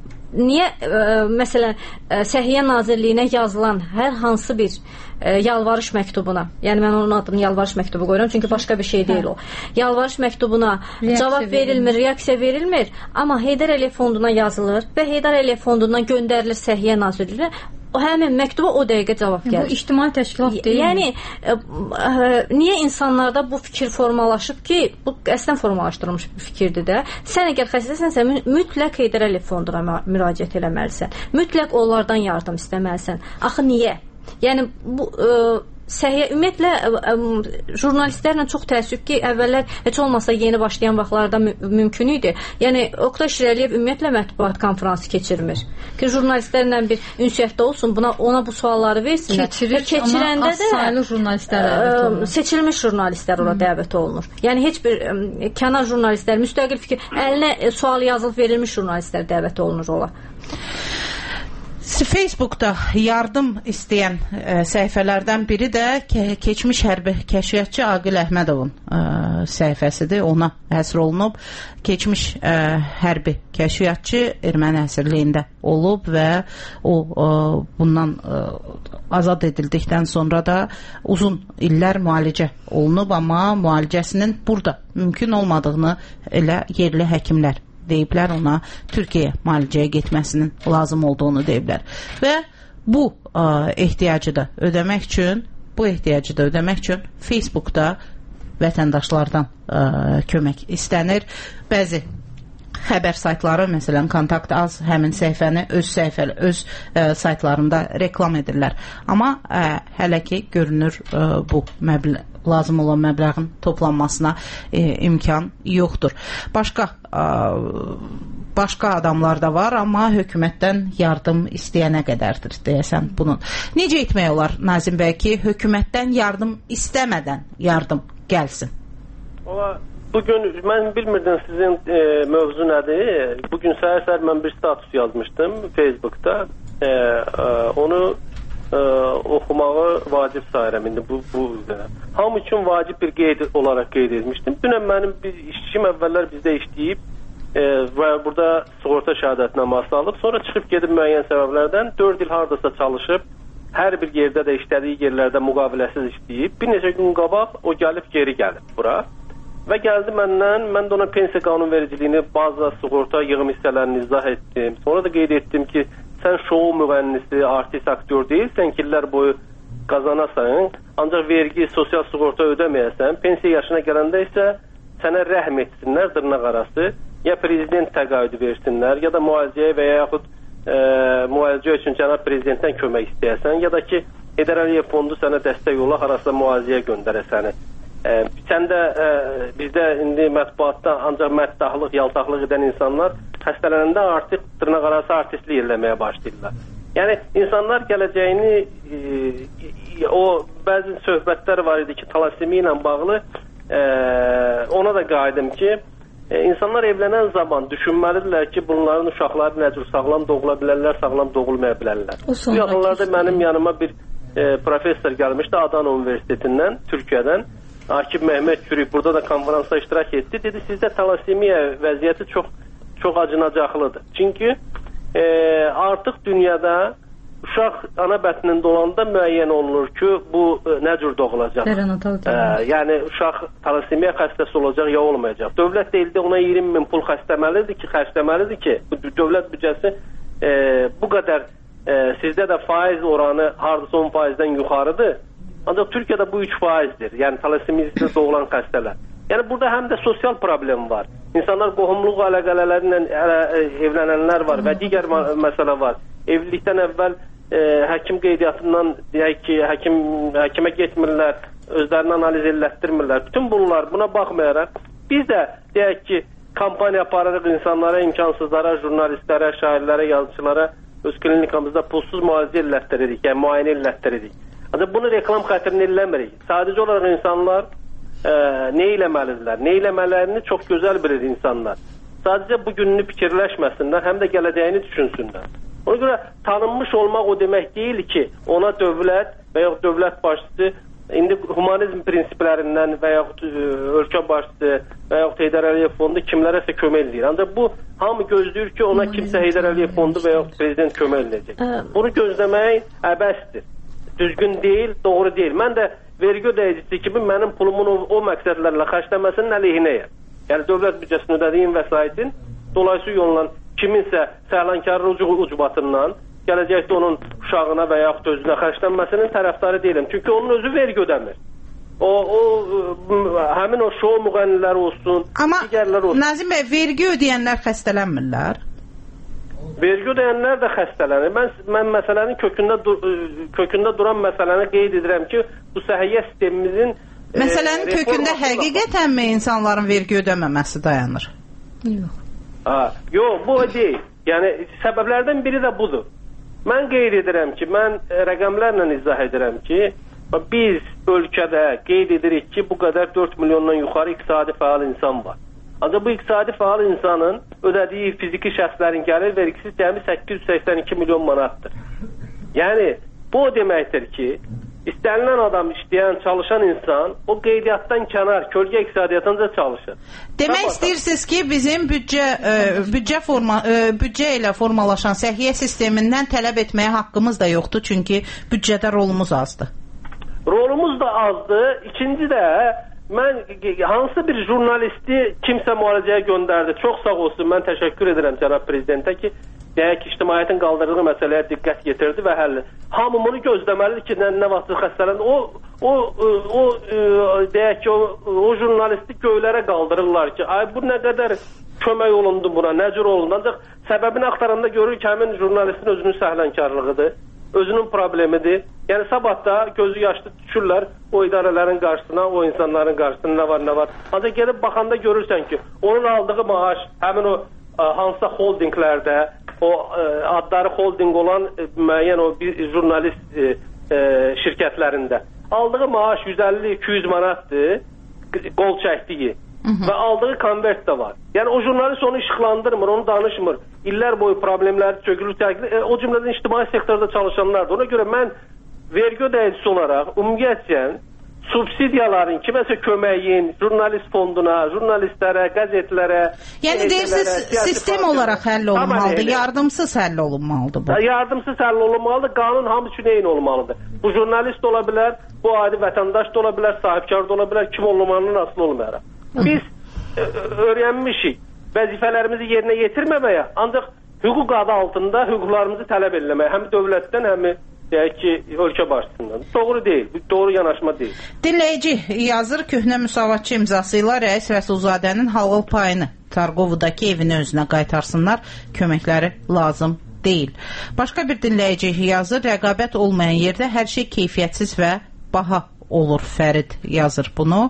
Məsələn, Səhiyyə Nazirliyinə yazılan hər hansı bir yalvarış məktubuna, yəni mən onun adını yalvarış məktubu qoyuram, çünki başqa bir şey deyil o. Yalvarış məktubuna cavab verilmir, reaksiya verilmir, amma Heydər Əliyev fonduna yazılır və Heydər Əliyev fondundan göndərilir Səhiyyə Nazirliyinə. Həmin məktuba o dəqiqə cavab gəlir. Bu ictimai təşkilat deyil. Yəni, niyə insanlarda bu fikir formalaşıb ki, bu əslən formalaşdırılmış bir fikirdir də. Sən əgər xəstəsənsə, mütləq Heydər Əliyev fonduna müraciət eləməlisən. Mütləq onlardan yardım istəməlisən. Axı niyə? Yəni, bu səhiyyə, ümumiyyətlə jurnalistlərlə çox təəssüf ki, əvvəllər heç olmasa yeni başlayan vaxtlarda mümkün idi. Yəni, Oqtay Şirəliyev ümumiyyətlə mətbuat konfransı keçirmir. Ki, jurnalistlərlə bir ünsiyyətdə olsun, ona bu sualları versinlər. Keçirəndə də sayılı jurnalistlər dəvət olunur. Seçilmiş jurnalistlər ora dəvət olunur. Yəni, heç bir kənar jurnalistlər, müstəqil fikir, əlinə sual yazılıb verilmiş jurnalistlər dəvət olunur ola. Facebookda yardım istəyən səhifələrdən biri də keçmiş hərbi kəşfiyyatçı Aqil Əhmədovun səhifəsidir. Ona həsr olunub. Keçmiş hərbi kəşfiyyatçı erməni əsirliyində olub və o bundan azad edildikdən sonra da uzun illər müalicə olunub, amma müalicəsinin burada mümkün olmadığını elə yerli həkimlər deyiblər, ona Türkiyəyə müalicəyə getməsinin lazım olduğunu deyiblər. Və bu ehtiyacı da ödəmək üçün Facebookda vətəndaşlardan kömək istənir. Bəzi xəbər saytları, məsələn, Kontakt Az həmin səhifəni öz saytlarında reklam edirlər. Amma hələ ki görünür bu lazım olan məbləğin toplanmasına imkan yoxdur. Başqa adamlar da var, amma hökumətdən yardım istəyənə qədərdir, deyəsən bunun. Necə etmək olar, Nazim bəy, ki, hökumətdən yardım istəmədən yardım gəlsin? Bugün mən bilmirdim sizin mövzu nədir. Bugün səhər mən bir status yazmışdım Facebookda. Onu oxumağı vacib sayıram. İndi bu hamı üçün vacib bir qeyd olaraq qeyd etmişdim. Dünən mənim bir işçim əvvəllər bizdə işləyib və burada sığorta şəhadətnaməsi alıb, sonra çıxıb gedib müəyyən səbəblərdən 4 il hardasa çalışıb, hər bir yerdə də işlədiyi yerlərdə müqaviləsiz işləyib. Bir neçə gün qabaq o geri gəlib bura və gəldi məndən. Mən də ona pensiya qanunvericiliyini, bazı sığorta yığım hissələrini izah etdim. Sonra da qeyd etdim ki, sən şou müğənnisi, artist, aktyor deyilsən ki, illər boyu qazanasan, ancaq vergi, sosial sığorta ödəməyəsən, pensiya yaşına gələndə isə sənə rəhm etsinlər dırnaq arası, ya prezident təqaüdü versinlər, ya da müalicəyə və yaxud müalicə üçün cənab prezidentdən kömək istəyəsən, ya da ki, Heydər Əliyev fondu sənə dəstək ola, harasa müalicəyə göndərə səni. Sən də bizdə indi mətbuatda ancaq məddahlıq, yaltaqlıq edən insanlar xəstələnəndə artıq dırnaq arası artistlik eləməyə başlayırlar. Yəni, insanlar gələcəyini, o bəzi söhbətlər var idi ki, talasemi ilə bağlı, ona da qayıdım ki, insanlar evlənən zaman düşünməlidirlər ki, bunların uşaqları nə cür sağlam doğula bilərlər, sağlam doğulmaya bilərlər. Bu yaxınlarda mənim yanıma bir professor gəlmişdi Adana Universitetindən, Türkiyədən. Akif Məhməd Kürük burada da konferansda iştirak etdi. Dedi, sizdə talasemiya vəziyyəti çox acınacaqlıdır. Çünki artıq dünyada uşaq ana bətnində olanda müəyyən olunur ki, bu nə cür doğulacaq. Yəni, uşaq talasemiya xəstəsi olacaq ya olmayacaq. Dövlət deyildi, ona 20.000 pul xərcləməlidir ki, dövlət büdcəsi bu qədər sizdə də faiz oranı hardasa 10%-dən yuxarıdır. Ancaq Türkiyədə bu 3%-dir. Yəni, talasemiyasında doğulan xəstələr. Yəni, burada həm də sosial problem var. İnsanlar qohumluq əlaqələri ilə evlənənlər var və digər məsələ var. Evlilikdən əvvəl həkim qeydiyyatından, deyək ki, həkimə getmirlər, özlərini analiz elətdirmirlər. Bütün bunlar, buna baxmayaraq, biz də, deyək ki, kampaniya aparırıq insanlara, imkansızlara, jurnalistlərə, şairlərə, yazıcılara öz klinikamızda pulsuz müalicə elətdiririk, yəni müayinə elətdiririk. Ancaq bunu reklam xətrini eləmirik. Sadəcə olaraq insanlar nə eləməlidirlər? Nə eləmələrini çox gözəl bilir insanlar. Sadəcə bu gününü fikirləşməsinlər, həm də gələcəyini düşünsünlər. Ona görə tanınmış olmaq o demək deyil ki, ona dövlət və yaxud dövlət başçısı indi humanizm prinsiplərindən və yaxud ölkə başçısı və yaxud Heydər Əliyev fondu kimlərəsə kömək edir. Ancaq bu hamı gözləyir ki, ona kimsə Heydər Əliyev fondu və yaxud prezident kömək edəcək. Bunu gözləmək əbəsdir. Düzgün deyil, doğru deyil. Mən də vergi ödəyicisi kimi mənim pulumun o məqsədlərlə xərcləməsinin əleyhinəyəm. Yəni, dövlət büdcəsini ödədiyim vəsaitin dolayısıyla yolla kiminsə səhlankarın ucbatından gələcəkdə onun uşağına və yaxud özünə xərclənməsinin tərəfdarı deyiləm. Çünki onun özü vergi ödəmir. Həmin o şou müğənniləri olsun, digərlər olsun. Amma Nazim bəy, vergi ödəyənlər xəstələnmirlər? Vergi ödəyənlər də xəstələnir. Mən məsələnin kökündə duran məsələni qeyd edirəm ki, bu səhiyyə sistemimizin məsələnin kökündə həqiqətənmi insanların vergi ödəməməsi dayanır? Yox, bu deyil. Yəni, səbəblərdən biri də budur. Mən qeyd edirəm ki, mən rəqəmlərlə izah edirəm ki, biz ölkədə qeyd edirik ki, bu qədər 4 milyondan yuxarı iqtisadi fəal insan var. Ancaq bu iqtisadi fəal insanın ödədiyi fiziki şəxslərin gəlir vergisi cəmi 882 milyon manatdır. Yəni bu o deməkdir ki, İstənilən adam, işləyən, çalışan insan o qeydiyyatdan kənar, kölgə iqtisadiyyatınca çalışır. Demək istəyirsiniz ki, bizim büdcə ilə formalaşan səhiyyə sistemindən tələb etməyə haqqımız da yoxdur, çünki büdcədə rolumuz azdır. Rolumuz da azdır. İkinci də mən hansı bir jurnalisti kimsə müalicəyə göndərdi. Çox sağ olsun, mən təşəkkür edirəm cənab prezidentə ki, deyək ki, ictimaiyyətin qaldırdığı məsələyə diqqət yetirdi və həlli. Hamı bunu gözləməlidir ki, nə vaxt xəstələn deyək ki, o jurnalisti göylərə qaldırırlar ki, ay bu nə qədər kömək olundu buna, nə cür olundu. Ancaq səbəbini axtaranda görür ki, həmin jurnalistin özünün səhlənkarlığıdır, özünün problemidir. Yəni sabah da gözü yaşlı düşürlər o idarələrin qarşısına, o insanların qarşısına nə var. Ancaq gedib baxanda görürsən ki, onun aldığı maaş həmin o hansısa holdinglərdə, o adları holding olan müəyyən o bir jurnalist şirkətlərində aldığı maaş 150-200 manatdır, qol çəkdiyi və aldığı konvert də var. Yəni o jurnalist onu işıqlandırmır, onu danışmır. İllər boyu problemləri çökülür, o cümlədən ictimai sektorda çalışanlardır. Ona görə mən vergi ödəyicisi olaraq ümumiyyətcə subsidiyaların, kiməsə köməyin, jurnalist fonduna, jurnalistlərə, qəzetlərə... Yəni deyirsiniz, sistem olaraq həll olunmalıdır, yardımsız həll olunmalıdır bu. Yardımsız həll olunmalıdır, qanun hamı üçün eyni olmalıdır. Bu jurnalist ola bilər, bu adi vətəndaş da ola bilər, sahibkar da ola bilər, kim olmağının asılı olmayaraq. Biz öyrənmişik vəzifələrimizi yerinə yetirməməyə, ancaq hüquq adı altında hüquqlarımızı tələb eləməyə, həm dövlətdən, həm deyək ki, ölkə başçısından. Doğru deyil, doğru yanaşma deyil. Dinləyici yazır, köhnə müsavatçı imzası ilə Rəis Rəsulzadənin halal payını Targovudakı evini özünə qaytarsınlar, köməkləri lazım deyil. Başqa bir dinləyici yazır, rəqabət olmayan yerdə hər şey keyfiyyətsiz və baha olur. Fərid yazır bunu.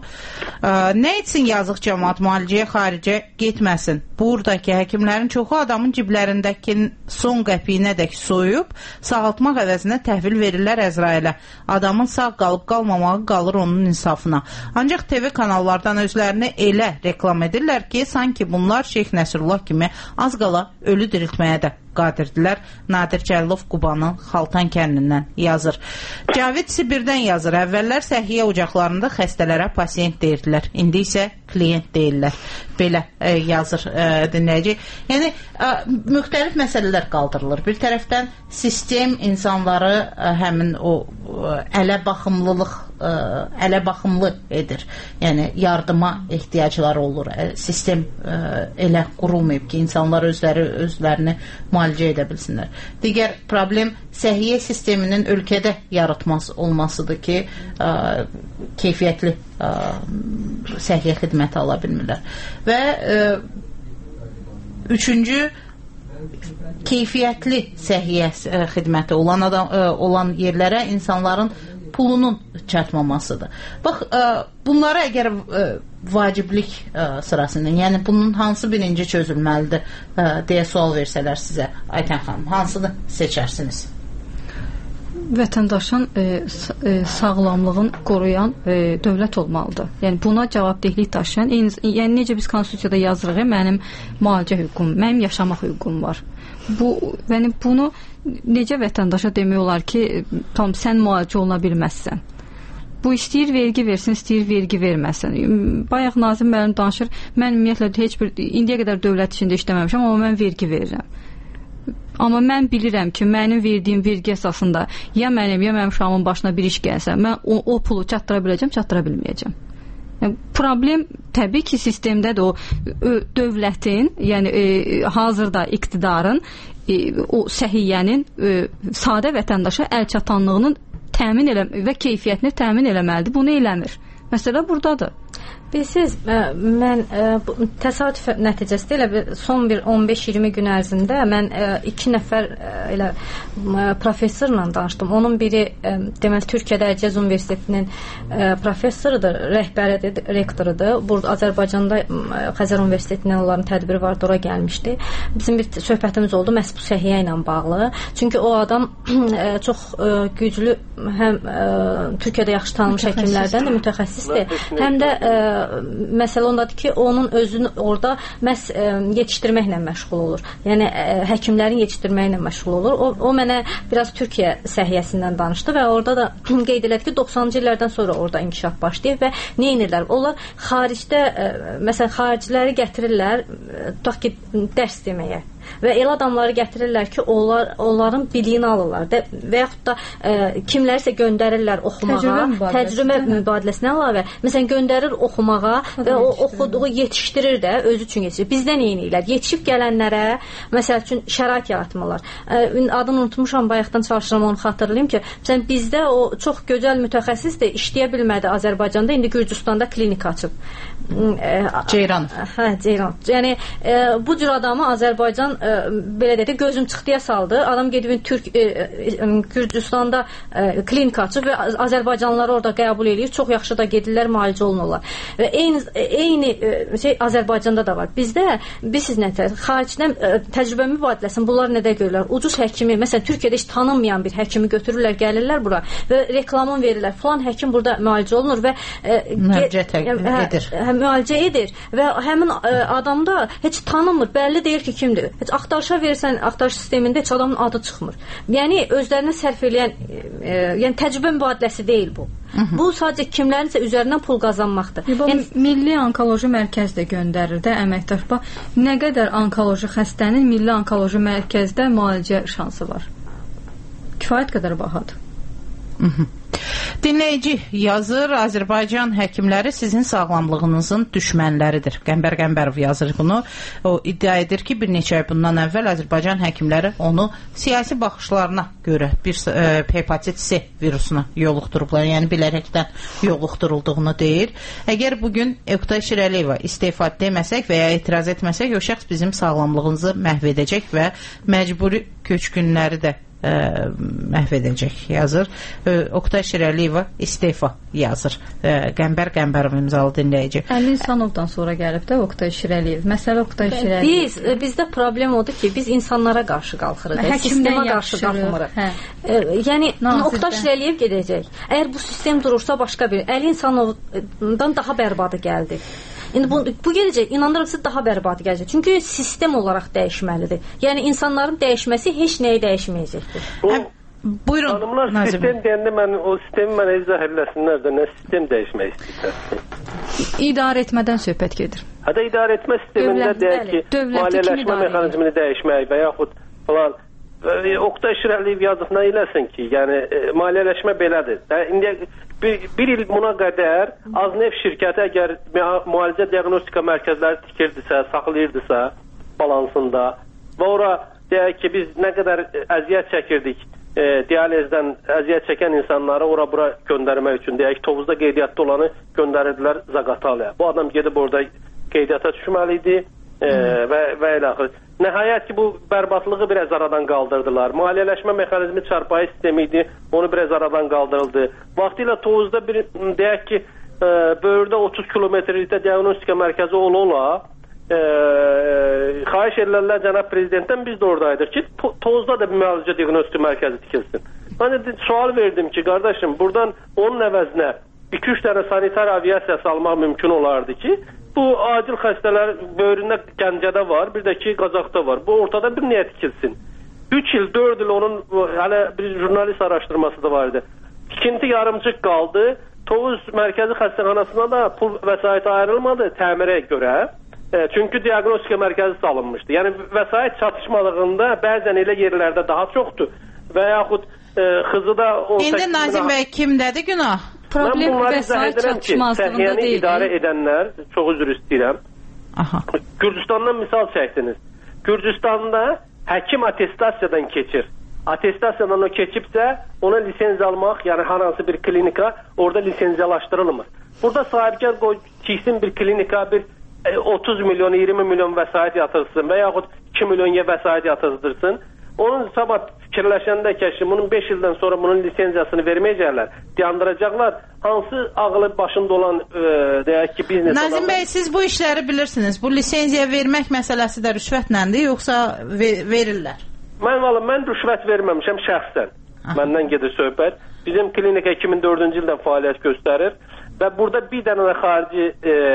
Nə etsin yazıq cəmaat müalicəyə xaricə getməsin? Buradakı həkimlərin çoxu adamın ciblərindəki son qəpiyinədək soyub, sağaltmaq əvəzinə təhvil verirlər Əzrailə. Adamın sağ qalıb qalmamağı qalır onun insafına. Ancaq TV kanallardan özlərini elə reklam edirlər ki, sanki bunlar Şeyx Nəsrullah kimi az qala ölü diriltməyə də qadirdirlər. Nadir Cəllov Qubanın Xaltan kəndindən yazır. Cavid Sibirdən yazır. Əvvəllər səhiyyə ocaqlarında xəstələrə pasiyent deyirdilər. İndi isə klient deyirlər. Belə yazır dinləyici. Yəni, müxtəlif məsələlər qaldırılır. Bir tərəfdən sistem insanları həmin o ələ baxımlı edir. Yəni, yardıma ehtiyacları olur. Sistem elə qurulmayıb ki, insanlar özlərini müalicə edə bilsinlər. Digər problem səhiyyə sisteminin ölkədə yaratmaz olmasıdır ki, keyfiyyətli səhiyyə xidməti ala bilmirlər. Və üçüncü, keyfiyyətli səhiyyə xidməti olan yerlərə insanların pulunun çatmamasıdır. Bax, bunlara əgər vaciblik sırasında, yəni bunun hansı birinci çözülməlidir deyə sual versələr sizə, Aytən xanım, hansını seçərsiniz? Vətəndaşın sağlamlığını qoruyan dövlət olmalıdır. Yəni buna cavabdehlik daşıyan, yəni necə biz konstitusiyada yazırıq, mənim müalicə hüququm, mənim yaşamaq hüququm var. Yəni bunu necə vətəndaşa demək olar ki, tam sən müalicə oluna bilməzsən. Bu istəyir vergi versin, istəyir vergi verməsin. Bayaq Nazim müəllim danışır, mən ümumiyyətlə heç bir indiyə qədər dövlət içində işləməmişəm, amma mən vergi verirəm. Amma mən bilirəm ki, mənim verdiyim vergi əsasında ya mənim uşağımın başına bir iş gəlsə, mən o pulu çatdıra biləcəm, çatdıra bilməyəcəm. Yəni, problem təbii ki, sistemdədir o dövlətin, yəni hazırda iqtidarın, o səhiyyənin sadə vətəndaşa əlçatanlığının təmin və keyfiyyətini təmin eləməlidir. Bunu eləmir. Məsələ buradadır. Bilirsiniz, mən təsadüf nəticəsində elə son bir 15-20 gün ərzində mən 2 nəfər elə professorla danışdım. Onun biri deməli Türkiyədə Əcəz Universitetinin professorudur, rəhbəridir, rektorudur. Burada Azərbaycanda Xəzər Universitetindən onların tədbiri vardı, ora gəlmişdi. Bizim bir söhbətimiz oldu məhz bu səhiyyə ilə bağlı. Çünki o adam çox güclü, həm Türkiyədə yaxşı tanınmış həkimlərdən də mütəxəssisdir, həm də məsələ ondadır ki, onun özünü orada məhz yetişdirməklə məşğul olur. Yəni həkimlərin yetişdirməklə məşğul olur. O mənə biraz Türkiyə səhiyyəsindən danışdı və orada da qeyd elədi ki, 90-cı illərdən sonra orada inkişaf başlayıb və nə edirlər? Onlar xaricdə, məsələn, xariciləri gətirirlər, tutaq ki, dərs deməyə. Və elə adamları gətirirlər ki, onların biliyini alırlar və yaxud da kimlərisə göndərirlər oxumağa, təcrübə mübadiləsinə əlavə. Məsələn, göndərir oxumağa və o oxuduğu yetişdirir də, özü üçün yetişdirir. Bizdən eynidirlər. Yetişib gələnlərə, məsəl üçün, şərait yaratmalar. Adını unutmuşam, bayaqdan çalışıram, onu xatırlayayım ki, məsələn, bizdə o çox gözəl mütəxəssisdir, işləyə bilmədi Azərbaycanda, indi Gürcüstanda klinik açıb. Ceyran. Hə, Ceyran. Yəni, bu cür adamı Azərbaycan belə dedi, gözüm çıxdıya saldı. Adam gedib Gürcüstanda klinika açıb və Azərbaycanlıları orada qəbul edir. Çox yaxşı da gedirlər, müalicə olunurlar. Və eyni şey Azərbaycanda da var. Bizdə, bilirsiniz nə, xaricdən təcrübə mübadiləsini bunlar nədə görürlər? Ucuz həkimi, məsələn, Türkiyədə heç tanınmayan bir həkimi götürürlər, gəlirlər bura və reklamını verirlər. Filan həkim burada müalicə olunur və müalicə edir və həmin adam da heç tanınmır, bəlli deyir ki, kimdir. Heç axtarışa versən, axtarış sistemində heç adamın adı çıxmır. Yəni özlərinə sərf eləyən, yəni təcrübə mübadiləsi deyil bu. Bu sadəcə kimlərinsə üzərindən pul qazanmaqdır. Yəni Milli Onkoloji Mərkəz də göndərir də əməkdaş. Bax, nə qədər onkoloji xəstənin Milli Onkoloji Mərkəzdə müalicə şansı var. Kifayət qədər bahadır. Dinləyici yazır, Azərbaycan həkimləri sizin sağlamlığınızın düşmənləridir. Qəmbər Qəmbərov yazır bunu. O iddia edir ki, bir neçə ay bundan əvvəl Azərbaycan həkimləri onu siyasi baxışlarına görə bir hepatit C virusuna yoluxdurublar. Yəni bilərəkdən yoluxdurulduğunu deyir. Əgər bugün Oqtay Şirəliyeva istefa deməsək və ya etiraz etməsək, o şəxs bizim sağlamlığımızı məhv edəcək və məcburi köçkünləri də məhv edəcək, yazır. Oqtay Şirəliyeva istefa yazır. Qəmbər Qəmbərov imzalı dinləyici. Əli İnsanovdan sonra gəlib də Oqtay Şirəliyev. Məsələ Oqtay Şirəliyev. Bizdə problem odur ki, biz insanlara qarşı qalxırıq, sistemə qarşı qalxmırıq. Yəni Oqtay Şirəliyev gedəcək. Əgər bu sistem durursa başqa bir, Əli İnsanovdan daha bərbadı gəldi. İndi bu gedəcək, inanırım ki, daha bərbadı gələcək. Çünki sistem olaraq dəyişməlidir. Yəni insanların dəyişməsi heç nəyi dəyişməyəcəkdir. Buyurun. Hanımlar, sistem deyəndə o sistemi mənə izah ediləsinlər də, nə sistem dəyişmək istəyirsən? İdarə etmədən söhbət gedir. Hətta idarə etmə sistemində deyək ki, maliyyələşmə mexanizmini dəyişmək və yaxud falan. Oqtay Şirəliyev yazıq nə eləsin ki, yəni maliyyələşmə belədir. İndi bir il buna qədər Azneft şirkəti əgər müalicə diaqnostika mərkəzləri tikirdisə, saxlayırdısa balansında və ora deyək ki, biz nə qədər əziyyət çəkirdik, dializdən əziyyət çəkən insanları ora-bura göndərmək üçün, deyək ki, Tovuzda qeydiyyatda olanı göndərirdilər Zaqatalaya. Bu adam gedib orada qeydiyyata düşməli idi və elə axır. Nəhayət ki, bu bərbadlığı biraz aradan qaldırdılar. Maliyyələşmə mexanizmi çarpayı sistemi idi, onu biraz aradan qaldırıldı. Vaxtilə Tovuzda bir, deyək ki, böyürdə 30 kilometrlikdə diagnostika mərkəzi ola-ola, xahiş edilərlər cənab prezidentdən, biz də oradaydıq ki, Tovuzda da bir müalicə diagnostika mərkəzi tikilsin. Mən də sual verdim ki, qardaşım, buradan onun əvəzinə 2-3 dənə sanitar aviasiyası almaq mümkün olardı ki, bu acil xəstələr böyründə Gəncədə var, bir də ki Qazaxda var. Bu ortada bir niyə tikilsin? 3 il, 4 il onun hələ bir jurnalist araşdırması da var idi. Tikinti yarımçıq qaldı. Tovuz mərkəzi xəstəxanasına da pul vəsait ayrılmadı təmirə görə. Çünki diaqnostika mərkəzi salınmışdı. Yəni vəsait çatışmadığında bəzən elə yerlərdə daha çoxdur və yaxud Xızıda... İndi Nazim bəy kimdədir günah? Mən bunları izah edirəm ki, səhiyyəni idarə edənlər, çox üzr istəyirəm, Gürcüstandan misal çəkdiniz. Gürcüstanda həkim atestasiyadan keçir. Atestasiyadan o keçibsə, ona lisenziya almaq, yəni hər hansı bir klinika orada lisenziyalaşdırılmır. Burada sahibkar tiksin bir klinika, bir 30 milyon, 20 milyon vəsait yatırsın və yaxud 2 milyon vəsait yatırdırsın. Onun sabah fikirləşəndə ki, bunun 5 ildən sonra bunun lisenziyasını verməyəcəklər, dayandıracaqlar. Hansı ağlı başında olan deyək ki, biznes olan... Nazim bəy, siz bu işləri bilirsiniz. Bu lisenziya vermək məsələsi də rüşvətləndir, yoxsa verirlər? Mən rüşvət verməmişəm şəxsən. Məndən gedir söhbət. Bizim klinika 2004-cü ildən fəaliyyət göstərir və burada bir dənə də xarici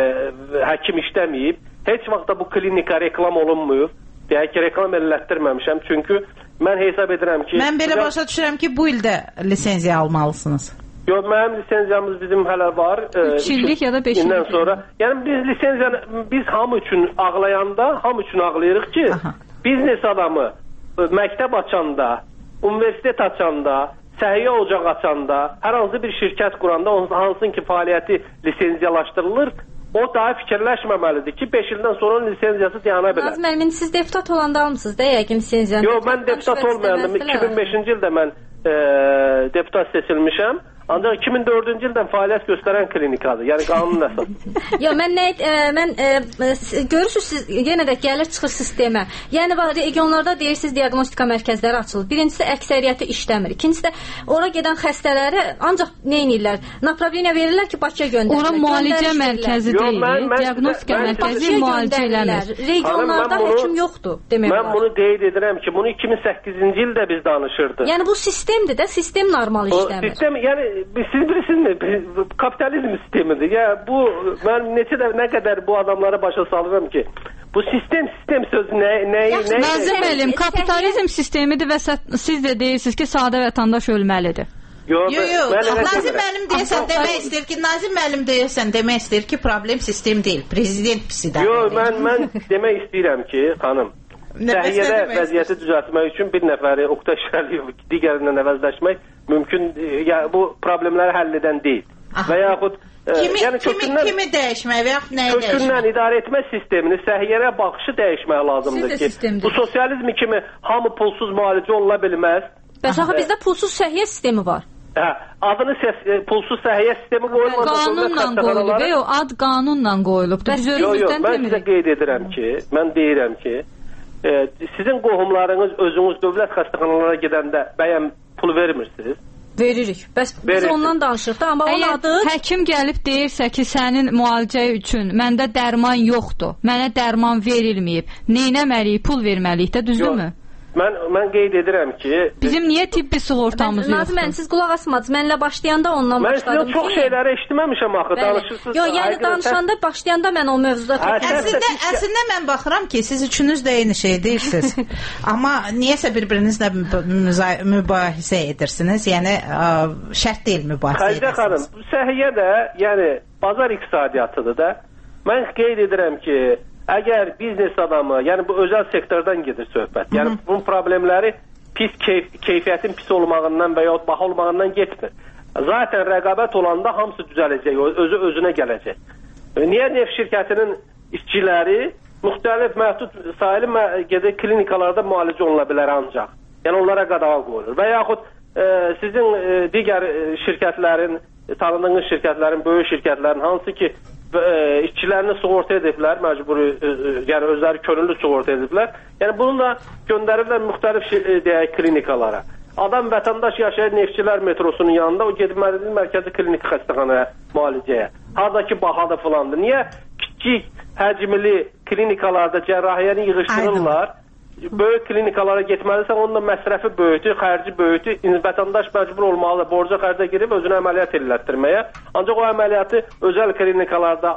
həkim işləməyib. Heç vaxt da bu klinika reklam olunmuyub. Deyək ki, reklam elətdirməmişəm. Çünki mən hesab edirəm ki... Mən belə başa düşürəm ki, bu ildə lisenziya almalısınız. Yox, mənim lisenziyamız bizim hələ var. 3 illik ya da 5 illik. Sonra, yəni biz lisenziyanı biz hamı üçün ağlayanda, hamı üçün ağlayırıq ki, biznes adamı məktəb açanda, universitet açanda, səhiyyə ocaq açanda, hər hansı bir şirkət quranda, hansın ki fəaliyyəti lisenziyalaşdırılır, o daha fikirləşməməlidir ki, 5 ildən sonra lisenziyası dayana bilər. Nazım müəllim, siz deputat olanda almısınız da, yəqin lisenziyanı? Yox, mən deputat olmayandım. 2005-ci ildə mən deputat seçilmişəm. Ancaq 2004-cü ildən fəaliyyət göstərən klinikadır. Yəni qanunun əsas. Yox, mən görürsünüz siz yenə də gəlir çıxır sistemə. Yəni regionlarda deyirsiniz diaqnostika mərkəzləri açılır. Birincisi əksəriyyəti işləmir. İkincisi də ora gedən xəstələri ancaq nə edirlər? Направление verirlər ki, Bakıya göndərirlər. Ora müalicə mərkəzi deyil, diaqnostika mərkəzi müalicə eləmir. Regionlarda həkim yoxdur demək olar. Mən bunu qeyd edirəm ki, bunu 2008-ci ildə biz danışırdıq. Yəni bu sistemdir də, sistem normal işləmir. Sistem, yəni siz bilirsiniz, kapitalizm sistemidir. Ya bu mən nə qədər bu adamlara başa salıram ki, bu sistem sözü nə? Nazım müəllim, kapitalizm sistemidir və siz də deyirsiniz ki, sadə vətəndaş ölməlidir. Yox. Nazim müəllim deyəsən demək istəyir ki, Nazim müəllim deyəsən demək istəyir ki, problem sistem deyil, prezident pis idarə edir. Yox, mən demək istəyirəm ki, xanım, səhiyyədə vəziyyəti düzəltmək üçün bir nəfəri Oqtay Şəriyev digərindən əvəzləşmək mümkün, yəni bu problemləri həll edən deyil. Və yaxud kimi dəyişmək və yaxud nəyi dəyişmək? Kökündən idarə etmə sistemini, səhiyyəyə baxışı dəyişmək lazımdır ki, bu sosializm kimi hamı pulsuz müalicə oluna bilməz. Bəs axı bizdə pulsuz səhiyyə sistemi var. Hə, adını pulsuz səhiyyə sistemi qoyulmadan qanunla qoyulub, ad qanunla qoyulubdur. Biz özümüzdən demirik. Mən sizə qeyd edirəm ki, mən deyirəm ki, sizin qohumlarınız özünüz dövlət xəstəxanalara gedəndə bəyəm pul vermirsiniz? Veririk. Bəs biz ondan danışırıq da, amma onun adı... Həkim gəlib deyirsə ki, sənin müalicə üçün məndə dərman yoxdur, mənə dərman verilməyib, neynəməliyik, pul verməliyik də, düzdürmü? Mən qeyd edirəm ki... Bizim niyə tibbi sığortamız yoxdur? Nazım, mən siz qulaq asmadınız. Mənlə başlayanda ondan başladım. Mən çox şeyləri eşitməmişəm axı, danışırsınız. Yox, yəni danışanda, başlayanda mən o mövzuda... Əslində mən baxıram ki, siz üçünüz də eyni şey deyirsiniz. Amma niyəsə bir-birinizlə mübahisə edirsiniz. Yəni, şərt deyil mübahisə edirsiniz. Xəzdə xanım, səhiyyə də, yəni, bazar iqtisadiyyatıdır da. Mən qeyd edirəm ki, əgər biznes adamı, yəni bu özəl sektordan gedir söhbət. Yəni bunun problemləri pis keyfiyyətin pis olmağından və yaxud baha olmağından getmir. Zaten rəqabət olanda hamısı düzələcək, özünə gələcək. Niyə neft şirkətinin işçiləri müxtəlif məhdud sayılı gedir klinikalarda müalicə oluna bilər ancaq. Yəni onlara qadağa qoyulur. Və yaxud sizin digər şirkətlərin, tanıdığınız şirkətlərin, böyük şirkətlərin hansı ki işçilərini sığorta ediblər, məcburi, yəni özləri könüllü sığorta ediblər. Yəni bunu da göndəriblər müxtəlif deyək klinikalara. Adam vətəndaş yaşayır Neftçilər metrosunun yanında, o gedməlidir mərkəzi klinik xəstəxanaya müalicəyə. Hardakı bahadır filandır. Niyə kiçik həcmli klinikalarda cərrahiyyəni yığışdırırlar? Böyük klinikalara getməlisən, onun da məsrəfi böyüdür, xərci böyüdür. Vətəndaş məcbur olmalıdır, borca xərcə girib özünə əməliyyat elətdirməyə. Ancaq o əməliyyatı özəl klinikalarda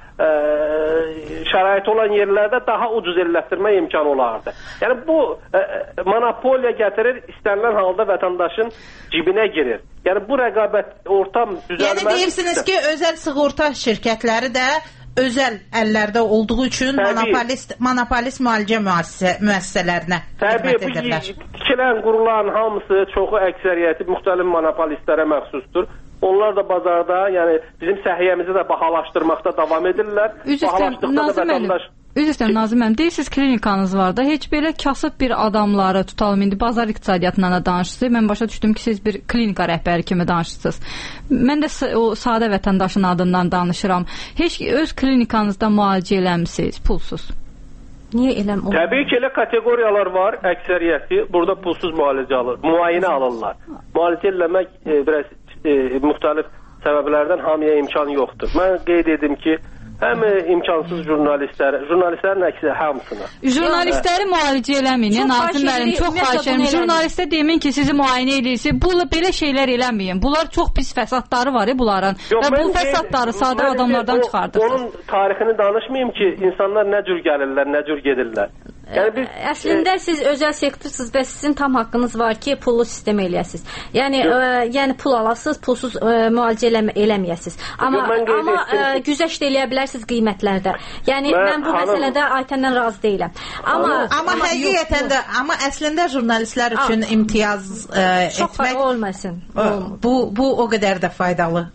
şərait olan yerlərdə daha ucuz elətdirmə imkanı olardı. Yəni bu monopoliya gətirir, istənilən halda vətəndaşın cibinə girir. Yəni bu rəqabət ortam düzəlməz. Yəni deyirsiniz ki, özəl sığorta şirkətləri də özəl əllərdə olduğu üçün monopolist müalicə müəssisələrinə xidmət edirlər. Tikilən, qurulan hamısı, çoxu əksəriyyəti müxtəlif monopolistlərə məxsusdur. Onlar da bazarda, yəni bizim səhiyyəmizi də bahalaşdırmaqda davam edirlər. Üzr istəyirəm, Nazım müəllim, deyirsiniz klinikanız var da, heç belə kasıb bir adamları tutalım, indi bazar iqtisadiyyatından da danışırsınız. Mən başa düşdüm ki, siz bir klinika rəhbəri kimi danışırsınız. Mən də o sadə vətəndaşın adından danışıram. Heç öz klinikanızda müalicə eləmisiniz, pulsuz? Niyə eləmir? Təbii ki, elə kateqoriyalar var, əksəriyyəti burada pulsuz müayinə alırlar. Müalicə eləmək biraz müxtəlif səbəblərdən hamıya imkan yoxdur. Mən qeyd edim ki, həm imkansız jurnalistlərin əksi hamısına. Jurnalistləri müalicə eləməyin, Nazim müəllim, çox xahiş edirəm. Jurnalistə deyin ki, sizi müayinə edirsiniz. Belə şeylər eləməyin. Bunlar çox pis fəsadları var bunların. Və bu fəsadları sadə adamlardan çıxardırsınız. Onun tarixini danışmayayım ki, insanlar nə cür gəlirlər, nə cür gedirlər. Yəni əslində siz özəl sektorsuz və sizin tam haqqınız var ki, pullu sistem eləyəsiniz. Yəni pul alasınız, pulsuz müalicə eləməyəsiniz. Amma güzəşt eləyə bilərsiniz qiymətlərdə. Yəni mən bu məsələdə Aytəndən razı deyiləm. Amma həqiqətən də, amma əslində jurnalistlər üçün imtiyaz etmək olmasın. Bu o qədər də faydalı,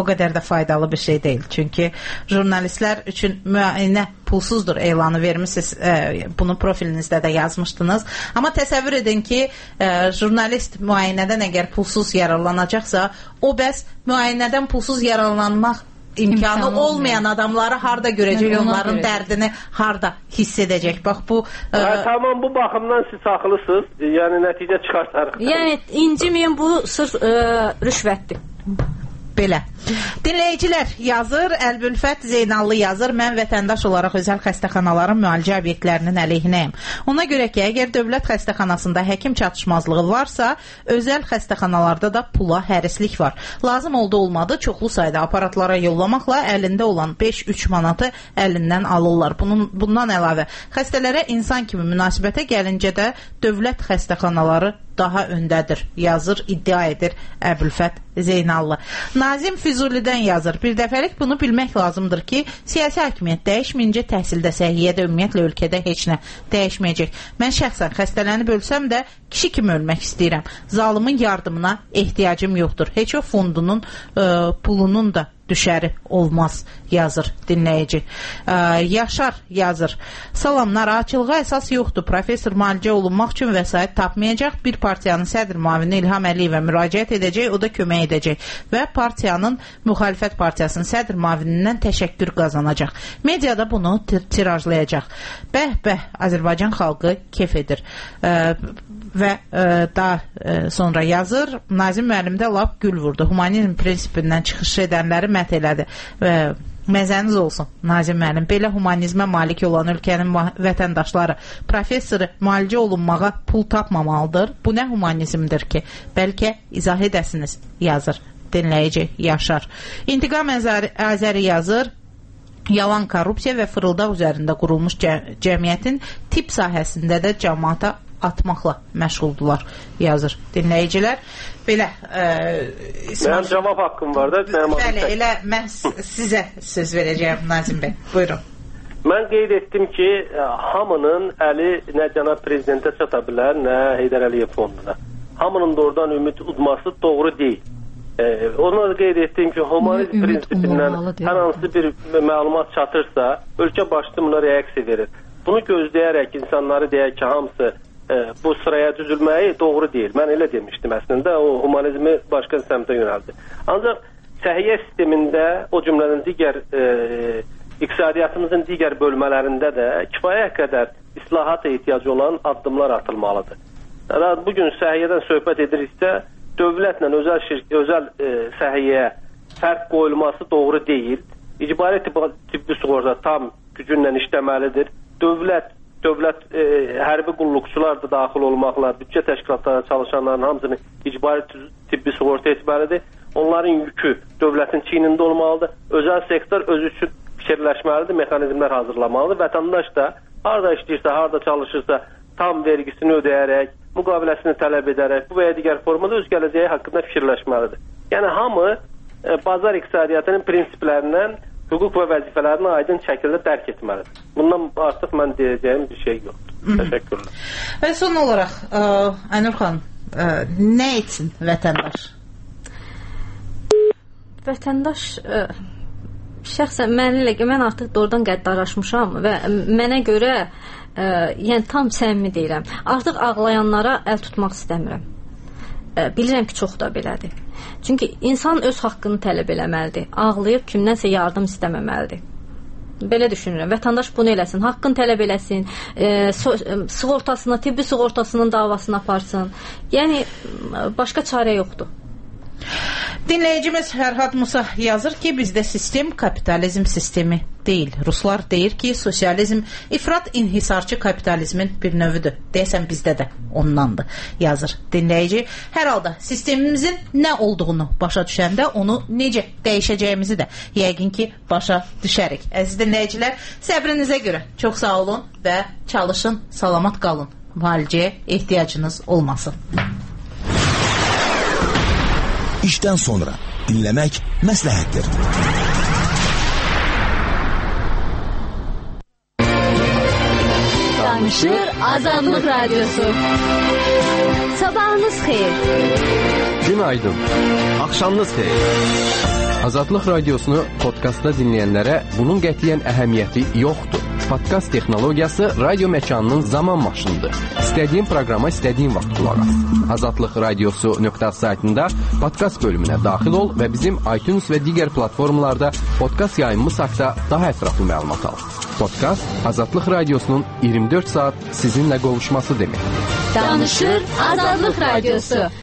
bir şey deyil. Çünki jurnalistlər üçün müayinə pulsuzdur elanı vermişsiniz, bunu profilinizdə də yazmışdınız. Amma təsəvvür edin ki, jurnalist müayinədən əgər pulsuz yararlanacaqsa, o bəs müayinədən pulsuz yararlanmaq imkanı olmayan adamları harda görəcək, onların dərdini harda hiss edəcək. Bax bu tamam, bu baxımdan siz haqlısınız. Yəni nəticə çıxartarıq. Yəni inciməyin, bu sırf rüşvətdir. Belə. Dinləyicilər yazır, Əlbülfət Zeynallı yazır, mən vətəndaş olaraq özəl xəstəxanaların müalicə obyektlərinin əleyhinəyim. Ona görə ki, əgər dövlət xəstəxanasında həkim çatışmazlığı varsa, özəl xəstəxanalarda da pula hərislik var. Lazım oldu-olmadı, çoxlu sayda aparatlara yollamaqla əlində olan 5-3 manatı əlindən alırlar. Bundan əlavə, xəstələrə insan kimi münasibətə gəlincə də dövlət xəstəxanaları daha öndədir, yazır, iddia edir Əbülfət Zeynallı. Nazim Füzulidən yazır, bir dəfəlik bunu bilmək lazımdır ki, siyasi hakimiyyət dəyişməyincə təhsildə, səhiyyədə, ümumiyyətlə ölkədə heç nə dəyişməyəcək. Mən şəxsən xəstələnib ölsəm də kişi kimi ölmək istəyirəm. Zalımın yardımına ehtiyacım yoxdur. Heç o fondunun pulunun da düşəri olmaz, yazır dinləyici. Yaşar yazır, salam, narahatçılığa əsas yoxdur. Professor müalicə olunmaq üçün vəsait tapmayacaq. Bir partiyanın sədr müavini İlham Əliyevə müraciət edəcək, o da kömək edəcək və partiyanın, müxalifət partiyasının sədr müavinindən təşəkkür qazanacaq. Mediada bunu tirajlayacaq. Bəh, Azərbaycan xalqı kef edir. Və daha sonra yazır, Nazim müəllim də lap gül vurdu. Humanizm prinsipindən çıxış edənləri mət elədi. Məzəniz olsun, Nazim müəllim. Belə humanizmə malik olan ölkənin vətəndaşları professoru müalicə olunmağa pul tapmamalıdır. Bu nə humanizmdir ki? Bəlkə izah edəsiniz, yazır dinləyici Yaşar. İntiqam Azəri yazır, yalan korrupsiya və fırıldaq üzərində qurulmuş cəmiyyətin tip sahəsində də cəmaata atmaqla məşğuldular, yazır dinləyicilər. Belə mənim cavab haqqım var da. Bəli, elə mən sizə söz verəcəyim, Nazim bəy. Buyurun. Mən qeyd etdim ki, hamının əli nə cənab prezidentə çata bilər, nə Heydər Əliyev fonduna. Hamının da oradan ümid udması doğru deyil. Ona da qeyd etdim ki, humanizm prinsipindən hər hansı bir məlumat çatırsa, ölkə başçısı buna reaksiya verir. Bunu gözləyərək insanları deyək ki, hamısı bu sıraya düzülməyi doğru deyil. Mən elə demişdim əslində, o humanizmi başqa səmtə yönəldi. Ancaq səhiyyə sistemində, o cümlədən digər iqtisadiyyatımızın digər bölmələrində də kifayət qədər islahata ehtiyacı olan addımlar atılmalıdır. Bugün səhiyyədən söhbət ediriksə, dövlətlə özəl səhiyyəyə fərq qoyulması doğru deyil. İcbari tibbi sığorta tam gücünlə işləməlidir. Dövlət hərbi qulluqçular da daxil olmaqla büdcə təşkilatlarına çalışanların hamısını icbari tibbi sığorta etməlidir. Onların yükü dövlətin çiynində olmalıdır. Özəl sektor özü üçün fikirləşməlidir, mexanizmlər hazırlamalıdır. Vətəndaş da harada işləyirsə, harada çalışırsa tam vergisini ödəyərək, müqaviləsini tələb edərək, bu və ya digər formada öz gələcəyi haqqında fikirləşməlidir. Yəni hamı bazar iqtisadiyyatının prinsiplərindən hüquq və vəzifələrini aydın şəkildə dərk etməlidir. Bundan artıq mən deyəcəyim bir şey yoxdur. Təşəkkürlər. Və son olaraq, Aynur xanım, nə etsin vətəndaş? Vətəndaş, şəxsən mən artıq doğrudan qəddarlaşmışam və mənə görə, yəni tam səmimi deyirəm, artıq ağlayanlara əl tutmaq istəmirəm. Bilirəm ki, çox da belədir. Çünki insan öz haqqını tələb eləməlidir. Ağlayıb kimdənsə yardım istəməməlidir. Belə düşünürəm. Vətəndaş bunu eləsin, haqqını tələb eləsin, sığortasını, tibbi sığortasının davasını aparsın. Yəni, başqa çarə yoxdur. Dinləyicimiz Fərhad Musa yazır ki, bizdə sistem kapitalizm sistemi deyil. Ruslar deyir ki, sosializm ifrat inhisarçı kapitalizmin bir növüdür. Deyəsən bizdə də ondandır, yazır dinləyici. Hər halda sistemimizin nə olduğunu başa düşəndə onu necə dəyişəcəyimizi də yəqin ki, başa düşərik. Əziz dinləyicilər, səbrinizə görə çox sağ olun və çalışın, salamat qalın. Müalicəyə ehtiyacınız olmasın. İşdən sonra dinləmək məsləhətdir. Danışır Azadlıq Radyosu. Sabahınız xeyir. Günaydın. Axşamınız xeyir. Azadlıq Radiosunu podkastda dinləyənlərə bunun qətiyyən əhəmiyyəti yoxdur. Podkast texnologiyası radio məkanının zaman maşınıdır. İstədiyin proqrama istədiyin vaxt qulaq as. Azadlıq Radiosu.az saytında podkast bölümünə daxil ol və bizim iTunes və digər platformalarda podkast yayımımız haqqında daha ətraflı məlumat al. Podkast Azadlıq Radiosunun 24 saat sizinlə qovuşması deməkdir. Danışır Azadlıq Radyosu.